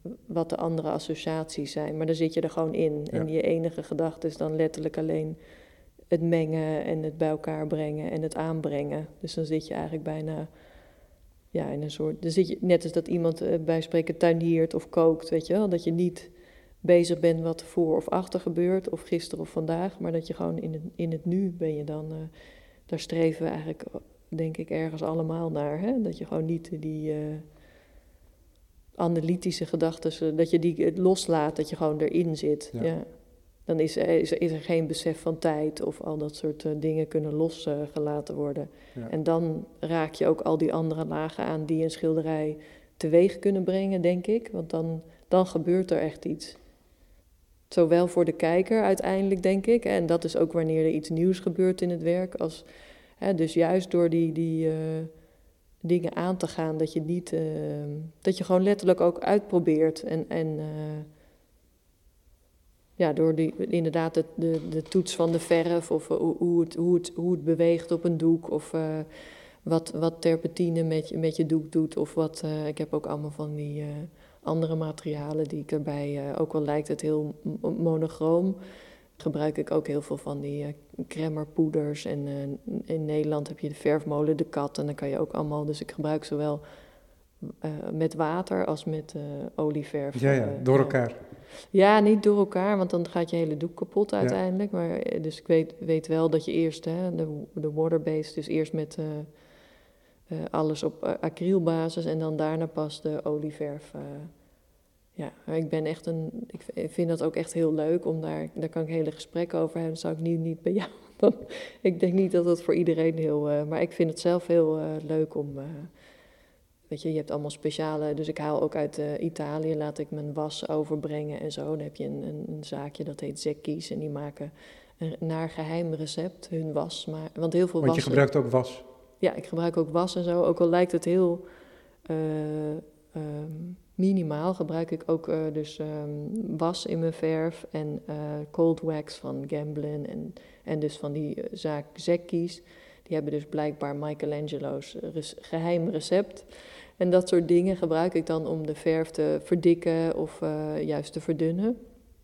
wat de andere associaties zijn. Maar dan zit je er gewoon in. Ja. En je enige gedachte is dan letterlijk alleen het mengen en het bij elkaar brengen en het aanbrengen. Dus dan zit je eigenlijk bijna ja, in een soort... Dan zit je, net als dat iemand uh, bij spreken tuiniert of kookt, weet je wel. Dat je niet bezig bent wat er voor of achter gebeurt, of gisteren of vandaag. Maar dat je gewoon in het, in het nu ben je dan... Uh, daar streven we eigenlijk, denk ik, ergens allemaal naar. Hè? Dat je gewoon niet die... Uh, analytische gedachten, dat je die loslaat, dat je gewoon erin zit. Ja. Ja. Dan is, is, is er geen besef van tijd of al dat soort uh, dingen kunnen losgelaten uh, worden. Ja. En dan raak je ook al die andere lagen aan die een schilderij teweeg kunnen brengen, denk ik. Want dan, dan gebeurt er echt iets. Zowel voor de kijker uiteindelijk, denk ik. En dat is ook wanneer er iets nieuws gebeurt in het werk. Als, hè, dus juist door die... die uh, dingen aan te gaan, dat je niet, uh, dat je gewoon letterlijk ook uitprobeert. En, en uh, ja, door die, inderdaad de, de, de toets van de verf, of uh, hoe, het, hoe, het, hoe het beweegt op een doek, of uh, wat, wat terpentine met je, met je doek doet, of wat, uh, ik heb ook allemaal van die uh, andere materialen die ik erbij, uh, ook al lijkt het heel monochroom, gebruik ik ook heel veel van die uh, cremmerpoeders. En uh, in Nederland heb je de verfmolen De Kat. En dan kan je ook allemaal... Dus ik gebruik zowel uh, met water als met uh, olieverf. Ja, ja, door elkaar. Uh, ja, niet door elkaar, want dan gaat je hele doek kapot uiteindelijk. Ja. Maar, dus ik weet, weet wel dat je eerst hè, de, de water-based... Dus eerst met uh, uh, alles op uh, acrylbasis en dan daarna pas de olieverf... Uh, Ja, ik ben echt een. Ik vind dat ook echt heel leuk om daar. Daar kan ik hele gesprekken over hebben. Dat zou ik niet, niet bij jou. Dan, ik denk niet dat dat voor iedereen heel. Uh, maar ik vind het zelf heel uh, leuk om. Uh, weet je, je hebt allemaal speciale. Dus ik haal ook uit uh, Italië. Laat ik mijn was overbrengen en zo. Dan heb je een, een, een zaakje dat heet Zecchi's. En die maken een naar geheim recept hun was. Maar, want heel veel want was. je gebruikt ook was. Ja, ik gebruik ook was en zo. Ook al lijkt het heel. Uh, um, Minimaal gebruik ik ook uh, dus um, was in mijn verf en uh, cold wax van Gamblin en, en dus van die uh, zaak Zecchi's. Die hebben dus blijkbaar Michelangelo's res- geheim recept. En dat soort dingen gebruik ik dan om de verf te verdikken of uh, juist te verdunnen.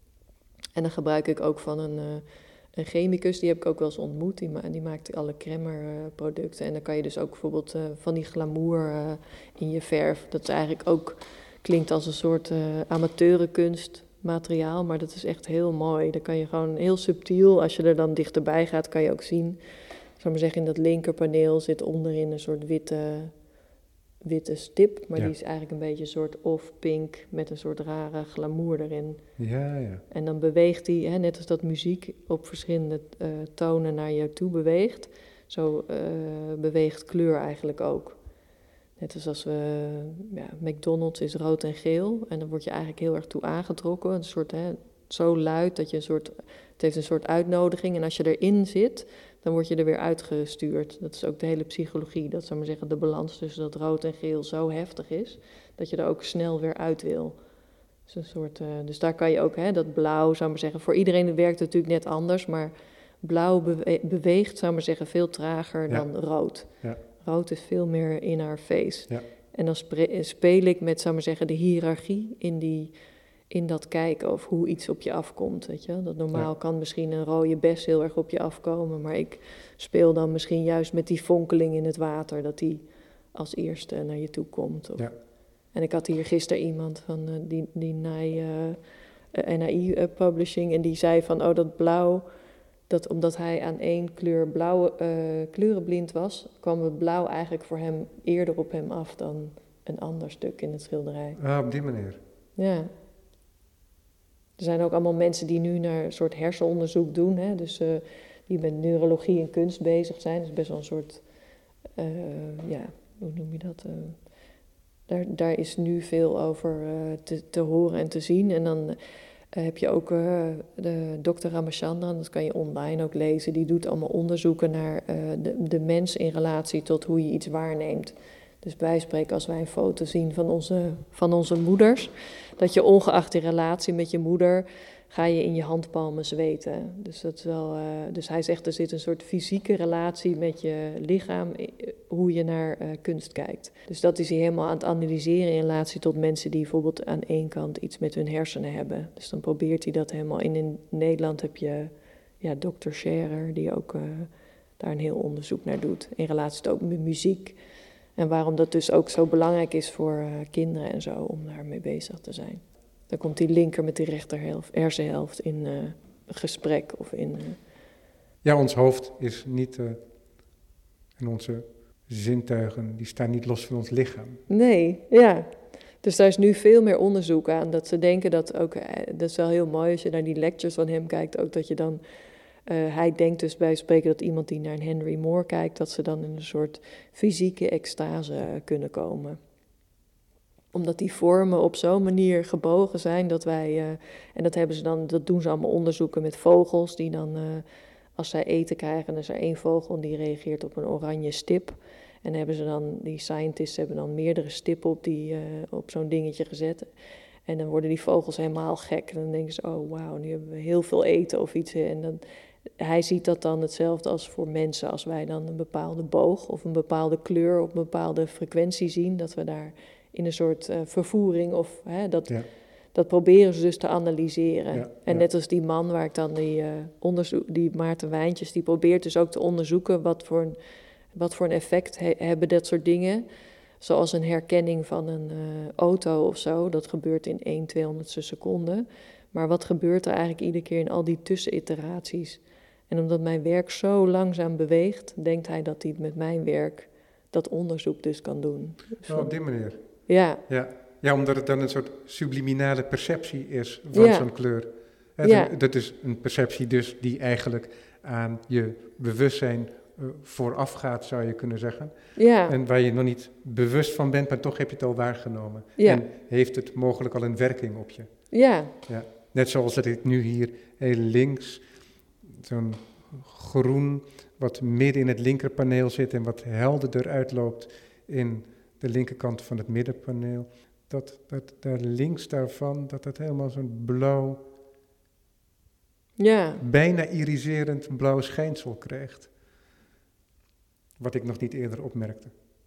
En dan gebruik ik ook van een, uh, een chemicus, die heb ik ook wel eens ontmoet. Die, ma- die maakt alle cremmer uh, producten. En dan kan je dus ook bijvoorbeeld uh, van die glamour uh, in je verf. Dat is eigenlijk ook... Klinkt als een soort uh, amateurenkunstmateriaal, maar dat is echt heel mooi. Dan kan je gewoon heel subtiel, als je er dan dichterbij gaat, kan je ook zien. Ik zou maar zeggen, in dat linkerpaneel zit onderin een soort witte, witte stip. Maar ja. Die is eigenlijk een beetje een soort off-pink met een soort rare glamour erin. Ja, ja. En dan beweegt die, hè, net als dat muziek op verschillende uh, tonen naar jou toe beweegt. Zo uh, beweegt kleur eigenlijk ook. Net als als we, ja, McDonald's is rood en geel. En dan word je eigenlijk heel erg toe aangetrokken. Een soort, hè, zo luid dat je een soort, het heeft een soort uitnodiging. En als je erin zit, dan word je er weer uitgestuurd. Dat is ook de hele psychologie. Dat zou maar zeggen, de balans tussen dat rood en geel zo heftig is, dat je er ook snel weer uit wil. Dus, een soort, uh, dus daar kan je ook, hè, dat blauw, zou maar zeggen. Voor iedereen werkt het natuurlijk net anders, maar blauw bewe- beweegt, zou maar zeggen, veel trager ja. dan rood. Ja. Rood is veel meer in our face. Ja. En dan spre- speel ik met, zou maar zeggen, de hiërarchie in, die, in dat kijken of hoe iets op je afkomt. Weet je? Dat normaal ja. kan misschien een rode bes heel erg op je afkomen, maar ik speel dan misschien juist met die fonkeling in het water, dat die als eerste naar je toe komt. Of... Ja. En ik had hier gisteren iemand van uh, die, die N A I, uh, N A I uh, Publishing en die zei van, oh dat blauw... Dat omdat hij aan één kleur blauw, uh, kleurenblind was, kwam het blauw eigenlijk voor hem eerder op hem af dan een ander stuk in het schilderij. Ah, op die manier. Ja. Er zijn ook allemaal mensen die nu naar een soort hersenonderzoek doen, hè? Dus uh, die met neurologie en kunst bezig zijn. Dat is best wel een soort, uh, ja, hoe noem je dat? Uh, daar, daar is nu veel over uh, te, te horen en te zien. En dan... Uh, heb je ook uh, de dokter Ramachandran, dat kan je online ook lezen. Die doet allemaal onderzoeken naar uh, de, de mens in relatie tot hoe je iets waarneemt. Dus wij spreken als wij een foto zien van onze, van onze moeders, dat je ongeacht de relatie met je moeder ga je in je handpalmen zweten. Dus, dat is wel, uh, dus hij zegt, er zit een soort fysieke relatie met je lichaam, hoe je naar uh, kunst kijkt. Dus dat is hij helemaal aan het analyseren in relatie tot mensen die bijvoorbeeld aan één kant iets met hun hersenen hebben. Dus dan probeert hij dat helemaal. In, in Nederland heb je ja, dokter Scherer, die ook uh, daar een heel onderzoek naar doet, in relatie tot ook met muziek. En waarom dat dus ook zo belangrijk is voor uh, kinderen en zo, om daarmee bezig te zijn. Dan komt die linker met die rechterhelft, hersenhelft in uh, gesprek of in... Uh... Ja, ons hoofd is niet... Uh, en onze zintuigen, die staan niet los van ons lichaam. Nee, ja. Dus daar is nu veel meer onderzoek aan. Dat ze denken dat ook... Uh, dat is wel heel mooi als je naar die lectures van hem kijkt, ook dat je dan... Uh, hij denkt dus bij spreken dat iemand die naar een Henry Moore kijkt, dat ze dan in een soort fysieke extase uh, kunnen komen. Omdat die vormen op zo'n manier gebogen zijn dat wij, uh, en dat hebben ze dan, dat doen ze allemaal onderzoeken met vogels, die dan, uh, als zij eten krijgen, dan is er één vogel en die reageert op een oranje stip. En hebben ze dan, die scientists hebben dan meerdere stippen op, die, uh, op zo'n dingetje gezet. En dan worden die vogels helemaal gek. En dan denken ze, oh wauw, nu hebben we heel veel eten of iets. En dan, hij ziet dat dan hetzelfde als voor mensen. Als wij dan een bepaalde boog of een bepaalde kleur op een bepaalde frequentie zien, dat we daar in een soort uh, vervoering of hè, dat, ja. dat proberen ze dus te analyseren. Ja, en ja. net als die man waar ik dan die uh, onderzoek, die Maarten Wijntjes, die probeert dus ook te onderzoeken wat voor een, wat voor een effect he, hebben dat soort dingen. Zoals een herkenning van een uh, auto of zo. Dat gebeurt in één tweehonderdste seconde. Maar wat gebeurt er eigenlijk iedere keer in al die tusseniteraties? En omdat mijn werk zo langzaam beweegt, denkt hij dat hij met mijn werk dat onderzoek dus kan doen. Dus oh, op die manier. Ja. ja. Ja, omdat het dan een soort subliminale perceptie is van ja. zo'n kleur. He, ja. Dat is een perceptie dus die eigenlijk aan je bewustzijn uh, voorafgaat, zou je kunnen zeggen. Ja. En waar je nog niet bewust van bent, maar toch heb je het al waargenomen. Ja. En heeft het mogelijk al een werking op je. Ja. ja. Net zoals dat ik nu hier heel links, zo'n groen, wat midden in het linkerpaneel zit en wat helderder uitloopt in de linkerkant van het middenpaneel. Dat, dat daar links daarvan, dat het helemaal zo'n blauw, ja. bijna iriserend blauw schijnsel krijgt. Wat ik nog niet eerder opmerkte.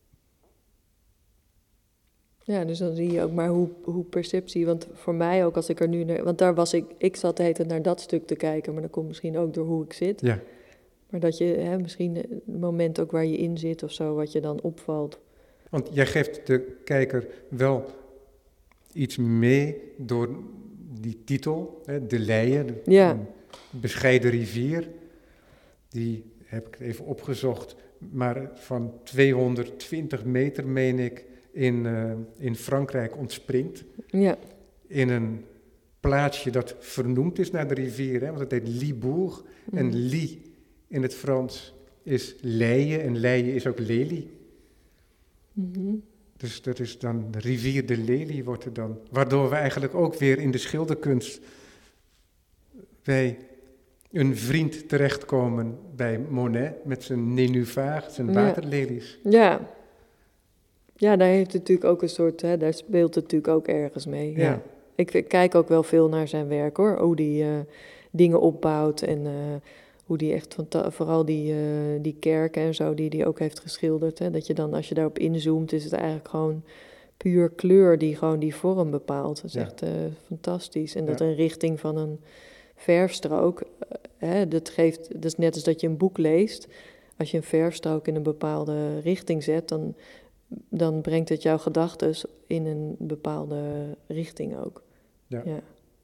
Ja, dus dan zie je ook maar hoe, hoe perceptie, want voor mij ook als ik er nu naar, want daar was ik, ik zat de hele tijd naar dat stuk te kijken, maar dat komt misschien ook door hoe ik zit. Ja. Maar dat je, hè, misschien het moment ook waar je in zit of zo, wat je dan opvalt. Want jij geeft de kijker wel iets mee door die titel, hè, De Leie, de, ja. een bescheiden rivier. Die heb ik even opgezocht, maar van tweehonderdtwintig meter, meen ik, in, uh, in Frankrijk ontspringt. Ja. In een plaatsje dat vernoemd is naar de rivier, hè, want het heet Libourg. Mm. En Li in het Frans is leie en leie is ook lelie. Mm-hmm. Dus dat is dan de rivier de lelie wordt er dan. Waardoor we eigenlijk ook weer in de schilderkunst bij een vriend terechtkomen bij Monet met zijn nénuphar, zijn ja. waterlelies. Ja. Ja, daar heeft het natuurlijk ook een soort, hè, daar speelt het natuurlijk ook ergens mee. Ja. Ja. Ik, ik kijk ook wel veel naar zijn werk hoor, hoe die uh, dingen opbouwt en uh, hoe die echt, van vooral die, uh, die kerken en zo, die die ook heeft geschilderd. Hè, dat je dan, als je daarop inzoomt, is het eigenlijk gewoon puur kleur die gewoon die vorm bepaalt. Dat is ja. echt uh, fantastisch. En dat ja. een richting van een verfstrook, uh, hè, dat geeft, dat is net als dat je een boek leest. Als je een verfstrook in een bepaalde richting zet, dan... dan brengt het jouw gedachten in een bepaalde richting ook. Ja. Ja.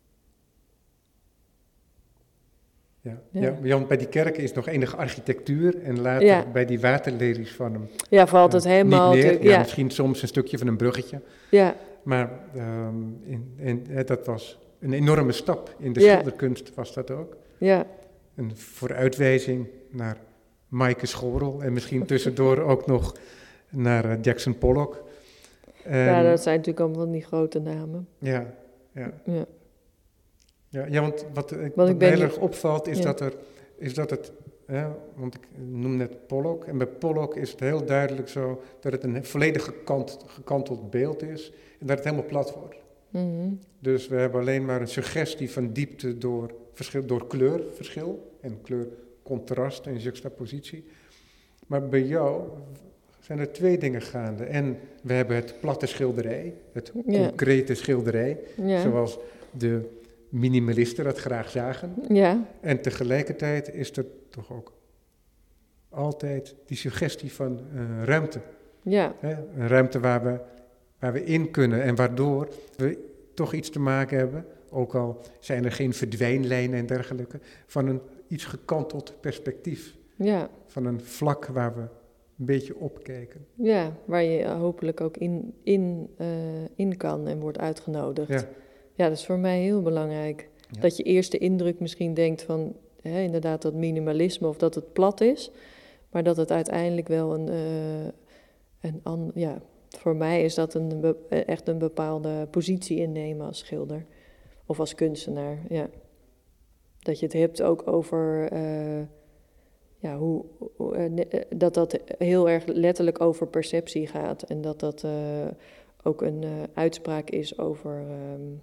Ja. Ja. Ja, want bij die kerken is nog enige architectuur en later ja. bij die waterlelies van hem. Ja, valt het uh, helemaal... Niet meer. Te, ja, ja. Misschien soms een stukje van een bruggetje. Ja. Maar um, in, in, eh, dat was een enorme stap in de ja. schilderkunst was dat ook. Ja. Een vooruitwijzing naar Maaike Schorel en misschien tussendoor ook nog naar Jackson Pollock. Um, ja, dat zijn natuurlijk allemaal van die grote namen. Ja, ja. Ja, ja, ja want wat, wat, wat mij ben... heel erg opvalt is, ja. dat er, is dat het, hè, want ik noem net Pollock, en bij Pollock is het heel duidelijk zo dat het een volledig gekant, gekanteld beeld is en dat het helemaal plat wordt. Mm-hmm. Dus we hebben alleen maar een suggestie van diepte door, verschil, door kleurverschil en kleurcontrast en juxtapositie. Maar bij jou zijn er twee dingen gaande. En we hebben het platte schilderij, het Ja. concrete schilderij, Ja. zoals de minimalisten dat graag zagen. Ja. En tegelijkertijd is er toch ook altijd die suggestie van uh, ruimte. Ja. Hè? Een ruimte waar we, waar we in kunnen en waardoor we toch iets te maken hebben, ook al zijn er geen verdwijnlijnen en dergelijke, van een iets gekanteld perspectief. Ja. Van een vlak waar we een beetje opkijken. Ja, waar je hopelijk ook in, in, uh, in kan en wordt uitgenodigd. Ja. Ja, dat is voor mij heel belangrijk. Ja. Dat je eerste indruk misschien denkt van, hè, inderdaad dat minimalisme of dat het plat is, maar dat het uiteindelijk wel een, uh, een an, ja, voor mij is dat een, be, echt een bepaalde positie innemen als schilder of als kunstenaar. Ja. Dat je het hebt ook over, uh, ja, hoe, hoe uh, dat dat heel erg letterlijk over perceptie gaat en dat dat uh, ook een uh, uitspraak is over. Um,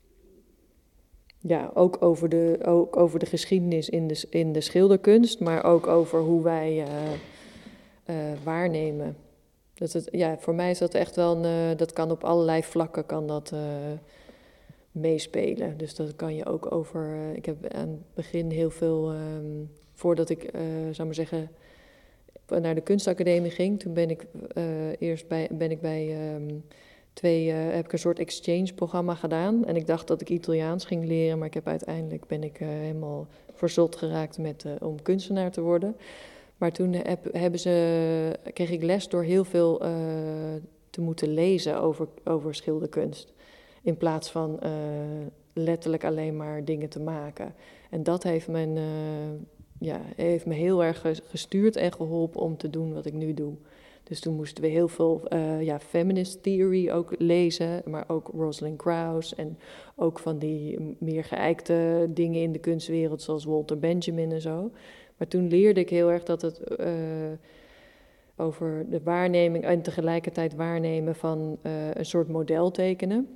Ja, ook over de, ook over de geschiedenis in de, in de schilderkunst, maar ook over hoe wij uh, uh, waarnemen. Dat het, ja, voor mij is dat echt wel, een, uh, dat kan op allerlei vlakken kan dat uh, meespelen. Dus dat kan je ook over, uh, ik heb aan het begin heel veel, um, voordat ik, uh, zou maar zeggen, naar de kunstacademie ging, toen ben ik uh, eerst bij, ben ik bij... Um, Twee, uh, heb ik een soort exchange-programma gedaan. En ik dacht dat ik Italiaans ging leren, maar ik heb uiteindelijk ben ik uh, helemaal verzot geraakt met, uh, om kunstenaar te worden. Maar toen heb, hebben ze, kreeg ik les door heel veel uh, te moeten lezen over, over schilderkunst. In plaats van uh, letterlijk alleen maar dingen te maken. En dat heeft, mijn, uh, ja, heeft me heel erg gestuurd en geholpen om te doen wat ik nu doe. Dus toen moesten we heel veel uh, ja, feminist theory ook lezen, maar ook Rosalind Krauss en ook van die meer geëikte dingen in de kunstwereld zoals Walter Benjamin en zo. Maar toen leerde ik heel erg dat het uh, over de waarneming en tegelijkertijd waarnemen van uh, een soort model tekenen.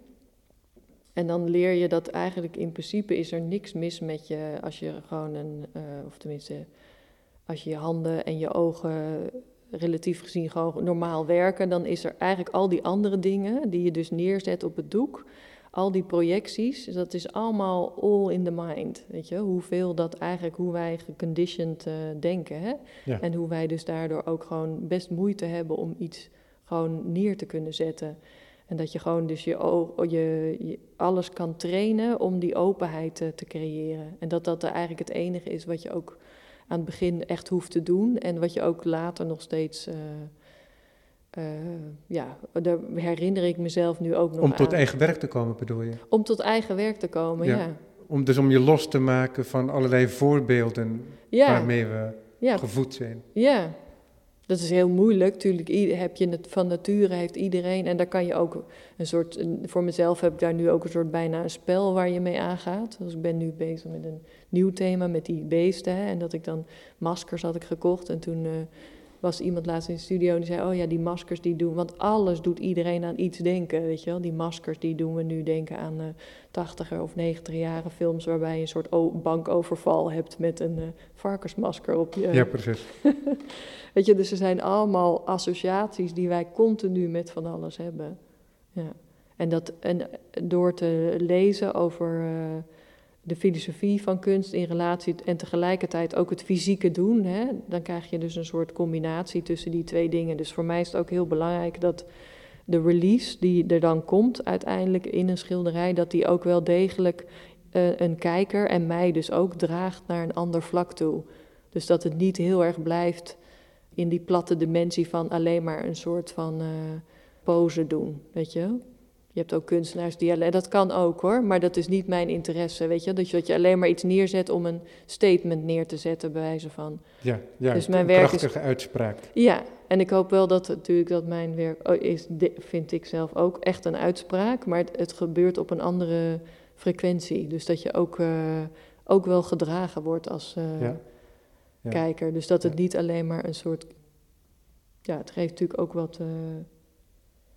En dan leer je dat eigenlijk in principe is er niks mis met je als je gewoon een, uh, of tenminste als je je handen en je ogen relatief gezien gewoon normaal werken, dan is er eigenlijk al die andere dingen die je dus neerzet op het doek, al die projecties, dat is allemaal all in the mind, weet je, hoeveel dat eigenlijk, hoe wij geconditioned uh, denken, hè? Ja. En hoe wij dus daardoor ook gewoon best moeite hebben om iets gewoon neer te kunnen zetten. En dat je gewoon dus je, je, je alles kan trainen om die openheid te, te creëren. En dat dat eigenlijk het enige is wat je ook aan het begin echt hoeft te doen. En wat je ook later nog steeds... Uh, uh, ja, daar herinner ik mezelf nu ook nog Om tot aan. eigen werk te komen, bedoel je? Om tot eigen werk te komen, ja. ja. Om, dus om je los te maken van allerlei voorbeelden ja. waarmee we ja. gevoed zijn. Ja, dat is heel moeilijk. Tuurlijk heb je het van nature, heeft iedereen. En daar kan je ook een soort... Voor mezelf heb ik daar nu ook een soort bijna een spel waar je mee aangaat. Dus ik ben nu bezig met een nieuw thema, met die beesten. Hè, en dat ik dan maskers had ik gekocht. En toen uh, was iemand laatst in de studio en die zei... Oh ja, die maskers die doen... Want alles doet iedereen aan iets denken, weet je wel. Die maskers die doen we nu denken aan uh, tachtiger of negentiger jaren films... waarbij je een soort o- bankoverval hebt met een uh, varkensmasker op je... Ja, precies. Weet je, dus er zijn allemaal associaties die wij continu met van alles hebben. Ja. En, dat, en door te lezen over uh, de filosofie van kunst in relatie... en tegelijkertijd ook het fysieke doen... Hè, dan krijg je dus een soort combinatie tussen die twee dingen. Dus voor mij is het ook heel belangrijk dat de release die er dan komt... uiteindelijk in een schilderij... dat die ook wel degelijk uh, een kijker en mij dus ook draagt naar een ander vlak toe. Dus dat het niet heel erg blijft... in die platte dimensie van alleen maar een soort van uh, pose doen, weet je. Je hebt ook kunstenaars die alleen... Dat kan ook hoor, maar dat is niet mijn interesse, weet je. Dat je, dat je alleen maar iets neerzet om een statement neer te zetten, bij wijze van. Ja, ja dus mijn een werk krachtige is, uitspraak. Ja, en ik hoop wel dat natuurlijk dat mijn werk oh, is, vind ik zelf ook echt een uitspraak. Maar het, het gebeurt op een andere frequentie. Dus dat je ook, uh, ook wel gedragen wordt als... Uh, ja. Ja. kijker. Dus dat het niet alleen maar een soort... Ja, het geeft natuurlijk ook wat... Uh,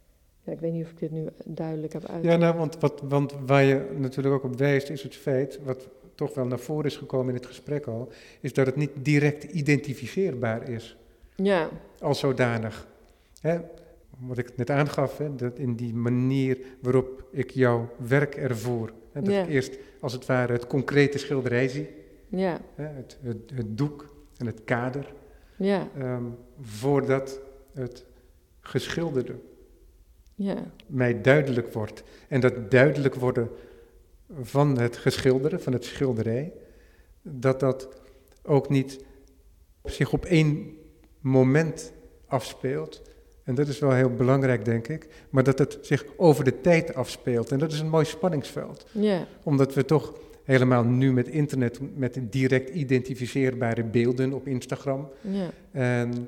Ja, ik weet niet of ik dit nu duidelijk heb uit. Ja, nou, want, wat, want waar je natuurlijk ook op wijst, is het feit, wat toch wel naar voren is gekomen in het gesprek al, is dat het niet direct identificeerbaar is. Ja. Als zodanig. Hè? Wat ik net aangaf, hè, dat in die manier waarop ik jouw werk ervoer. Hè, dat Ja. ik eerst als het ware het concrete schilderij zie. Ja. Hè, het, het, het doek en het kader. Ja. Um, voordat het geschilderde Ja. mij duidelijk wordt. En dat duidelijk worden van het geschilderen, van het schilderij, dat dat ook niet zich op één moment afspeelt. En dat is wel heel belangrijk, denk ik. Maar dat het zich over de tijd afspeelt. En dat is een mooi spanningsveld. Ja. Omdat we toch helemaal nu met internet, met direct identificeerbare beelden op Instagram. Ja. En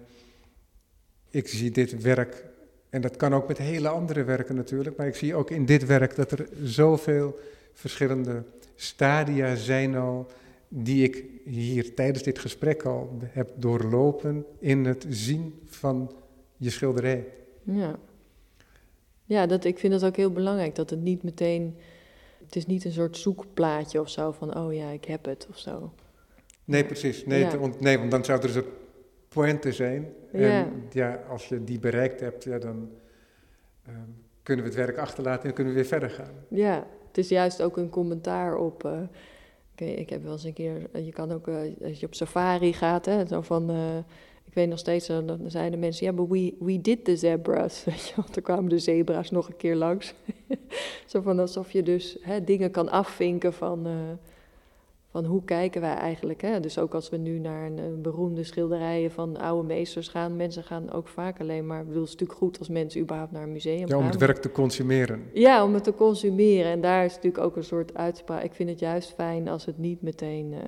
ik zie dit werk, en dat kan ook met hele andere werken natuurlijk, maar ik zie ook in dit werk dat er zoveel verschillende stadia zijn al, die ik hier tijdens dit gesprek al heb doorlopen in het zien van je schilderij. Ja, ja dat, ik vind dat ook heel belangrijk, dat het niet meteen, het is niet een soort zoekplaatje of zo van, oh ja, ik heb het of zo. Nee, precies. Nee, Ja. te, want, nee want dan zou er een soort pointe zijn. En Ja. ja, als je die bereikt hebt, ja, dan uh, kunnen we het werk achterlaten en kunnen we weer verder gaan. Ja, het is juist ook een commentaar op, uh, ik, ik heb wel eens een keer, je kan ook, uh, als je op safari gaat, hè, zo van... Uh, Ik weet nog steeds, dan zeiden mensen, ja, but we, we did the zebras. Weet je, want er kwamen de zebra's nog een keer langs. Zo van alsof je dus hè, dingen kan afvinken van, uh, van hoe kijken wij eigenlijk. Hè? Dus ook als we nu naar een, een beroemde schilderijen van oude meesters gaan, mensen gaan ook vaak alleen maar, ik bedoel, het is natuurlijk goed als mensen überhaupt naar een museum ja, gaan. om het werk te consumeren. Ja, om het te consumeren. En daar is natuurlijk ook een soort uitspraak. Ik vind het juist fijn als het niet meteen... Uh,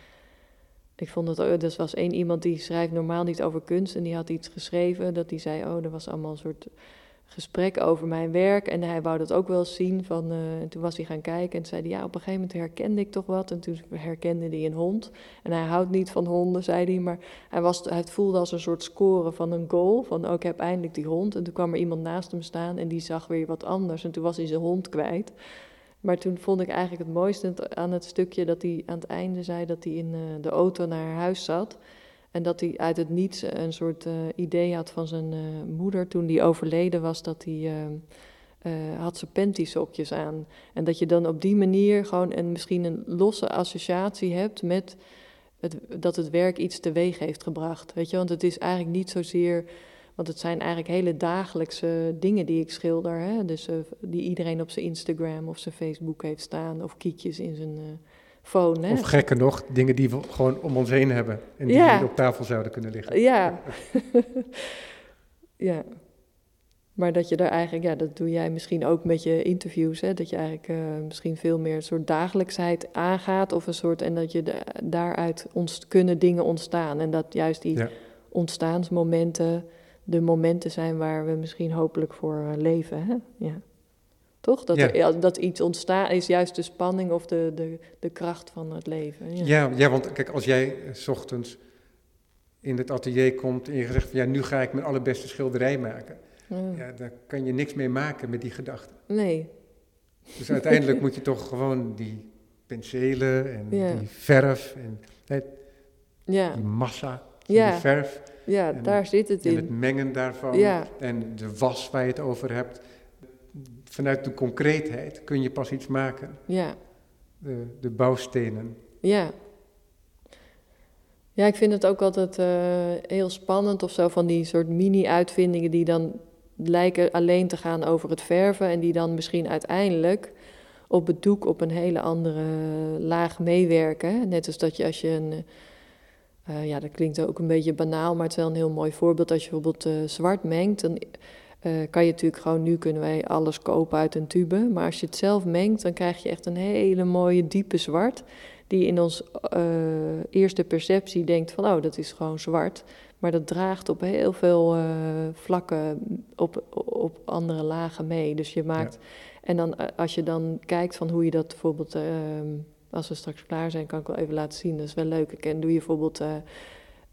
Ik vond het, er was één iemand die schrijft normaal niet over kunst en die had iets geschreven dat die zei, oh, er was allemaal een soort gesprek over mijn werk en hij wou dat ook wel eens zien. Van, uh, en toen was hij gaan kijken en toen zei hij, ja, op een gegeven moment herkende ik toch wat en toen herkende hij een hond. En hij houdt niet van honden, zei hij, maar hij, was, hij voelde als een soort scoren van een goal, van oh, ik heb eindelijk die hond. En toen kwam er iemand naast hem staan en die zag weer wat anders en toen was hij zijn hond kwijt. Maar toen vond ik eigenlijk het mooiste aan het stukje dat hij aan het einde zei dat hij in uh, de auto naar huis zat. En dat hij uit het niets een soort uh, idee had van zijn uh, moeder toen die overleden was, dat hij uh, uh, had zijn panty-sokjes aan. En dat je dan op die manier gewoon een, misschien een losse associatie hebt met het, dat het werk iets teweeg heeft gebracht. Weet je, want het is eigenlijk niet zozeer... Want het zijn eigenlijk hele dagelijkse dingen die ik schilder. Hè? Dus uh, die iedereen op zijn Instagram of zijn Facebook heeft staan. Of kietjes in zijn uh, phone. Hè? Of gekker nog, dingen die we gewoon om ons heen hebben. En die ja. hier op tafel zouden kunnen liggen. Ja. ja. Maar dat je daar eigenlijk, ja, dat doe jij misschien ook met je interviews. Hè? Dat je eigenlijk uh, misschien veel meer een soort dagelijksheid aangaat. Of een soort, en dat je de, daaruit ontst- kunnen dingen ontstaan. En dat juist die ja. ontstaansmomenten... de momenten zijn waar we misschien hopelijk voor uh, leven. Hè? Ja. Toch? Dat, ja. er, dat iets ontstaat is juist de spanning of de, de, de kracht van het leven. Ja. Ja, ja, want kijk, als jij uh, 's ochtends in het atelier komt en je zegt van ja, nu ga ik mijn allerbeste schilderij maken. Ja. Ja, daar kan je niks mee maken met die gedachte. Nee. Dus uiteindelijk moet je toch gewoon die penselen en ja. die verf en hè, ja. die massa van ja. die verf. Ja, en, daar zit het en in. het mengen daarvan ja. en de was waar je het over hebt. Vanuit de concreetheid kun je pas iets maken. Ja. De, de bouwstenen. Ja. Ja, ik vind het ook altijd uh, heel spannend of zo, van die soort mini-uitvindingen die dan lijken alleen te gaan over het verven en die dan misschien uiteindelijk op het doek op een hele andere laag meewerken. Net als dat je als je een... Uh, ja, dat klinkt ook een beetje banaal, maar het is wel een heel mooi voorbeeld. Als je bijvoorbeeld uh, zwart mengt, dan uh, kan je natuurlijk gewoon... Nu kunnen wij alles kopen uit een tube, maar als je het zelf mengt, dan krijg je echt een hele mooie diepe zwart, die in ons uh, eerste perceptie denkt van, oh, dat is gewoon zwart. Maar dat draagt op heel veel uh, vlakken op, op andere lagen mee. Dus je maakt... Ja. En dan uh, als je dan kijkt van hoe je dat bijvoorbeeld... Uh, als we straks klaar zijn, kan ik wel even laten zien. Dat is wel leuk. En doe je bijvoorbeeld uh,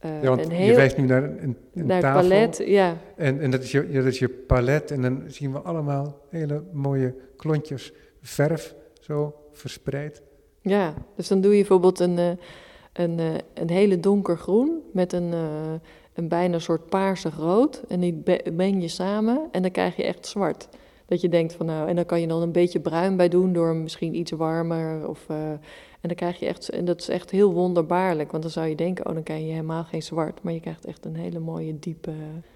Uh, ja, want een heel, je wijst nu naar een, een naar tafel. het palet, ja. En, en dat, is je, ja, dat is je palet. En dan zien we allemaal hele mooie klontjes verf zo verspreid. Ja, dus dan doe je bijvoorbeeld een, uh, een, uh, een hele donkergroen met een, uh, een bijna soort paarsig rood. En die meng je samen en dan krijg je echt zwart. Dat je denkt van nou, en dan kan je dan een beetje bruin bij doen door hem misschien iets warmer. Of, uh, en dan krijg je echt, en dat is echt heel wonderbaarlijk. Want dan zou je denken, oh dan krijg je helemaal geen zwart. Maar je krijgt echt een hele mooie diepe.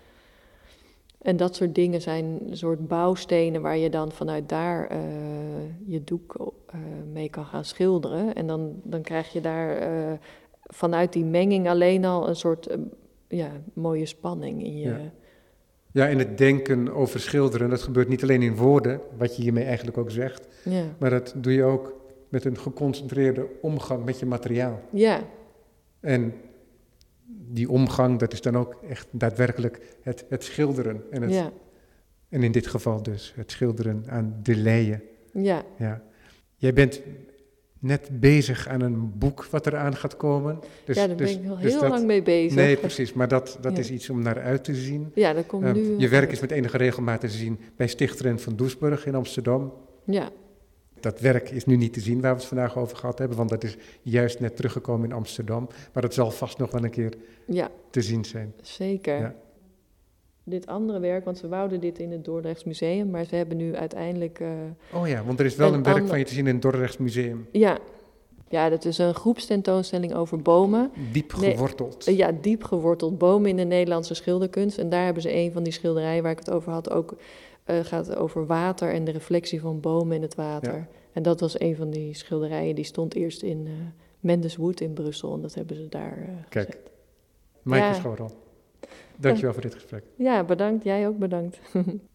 En dat soort dingen zijn een soort bouwstenen waar je dan vanuit daar uh, je doek uh, mee kan gaan schilderen. En dan, dan krijg je daar uh, vanuit die menging alleen al een soort uh, ja, mooie spanning in je. Ja. Ja, en het denken over schilderen, dat gebeurt niet alleen in woorden, wat je hiermee eigenlijk ook zegt. Ja. Maar dat doe je ook met een geconcentreerde omgang met je materiaal. Ja. En die omgang, dat is dan ook echt daadwerkelijk het, het schilderen. En, het, ja. en in dit geval dus het schilderen aan de leien. Ja. Ja. Jij bent net bezig aan een boek wat eraan gaat komen. Dus, ja, daar dus, ben ik al dus heel dat, lang mee bezig. Nee, precies. Maar dat, dat ja. is iets om naar uit te zien. Ja, dat komt uh, nu... Je werk is met enige regelmaat te zien bij Stichter en Van Doesburg in Amsterdam. Ja. Dat werk is nu niet te zien waar we het vandaag over gehad hebben, want dat is juist net teruggekomen in Amsterdam. Maar dat zal vast nog wel een keer ja. te zien zijn. Zeker. Ja. Dit andere werk, want we wouden dit in het Dordrechts Museum, maar ze hebben nu uiteindelijk... Uh, oh ja, want er is wel een, een werk ander... van je te zien in het Dordrechts Museum. Ja. Ja, dat is een groepstentoonstelling over bomen. Diep geworteld. Nee, ja, diep geworteld. Bomen in de Nederlandse schilderkunst. En daar hebben ze een van die schilderijen waar ik het over had ook... Uh, gaat over water en de reflectie van bomen in het water. Ja. En dat was een van die schilderijen, die stond eerst in uh, Mendes Wood in Brussel. En dat hebben ze daar uh, Kijk, gezet. Maaike ja. Schorel, dankjewel ja. voor dit gesprek. Ja, bedankt. Jij ook bedankt.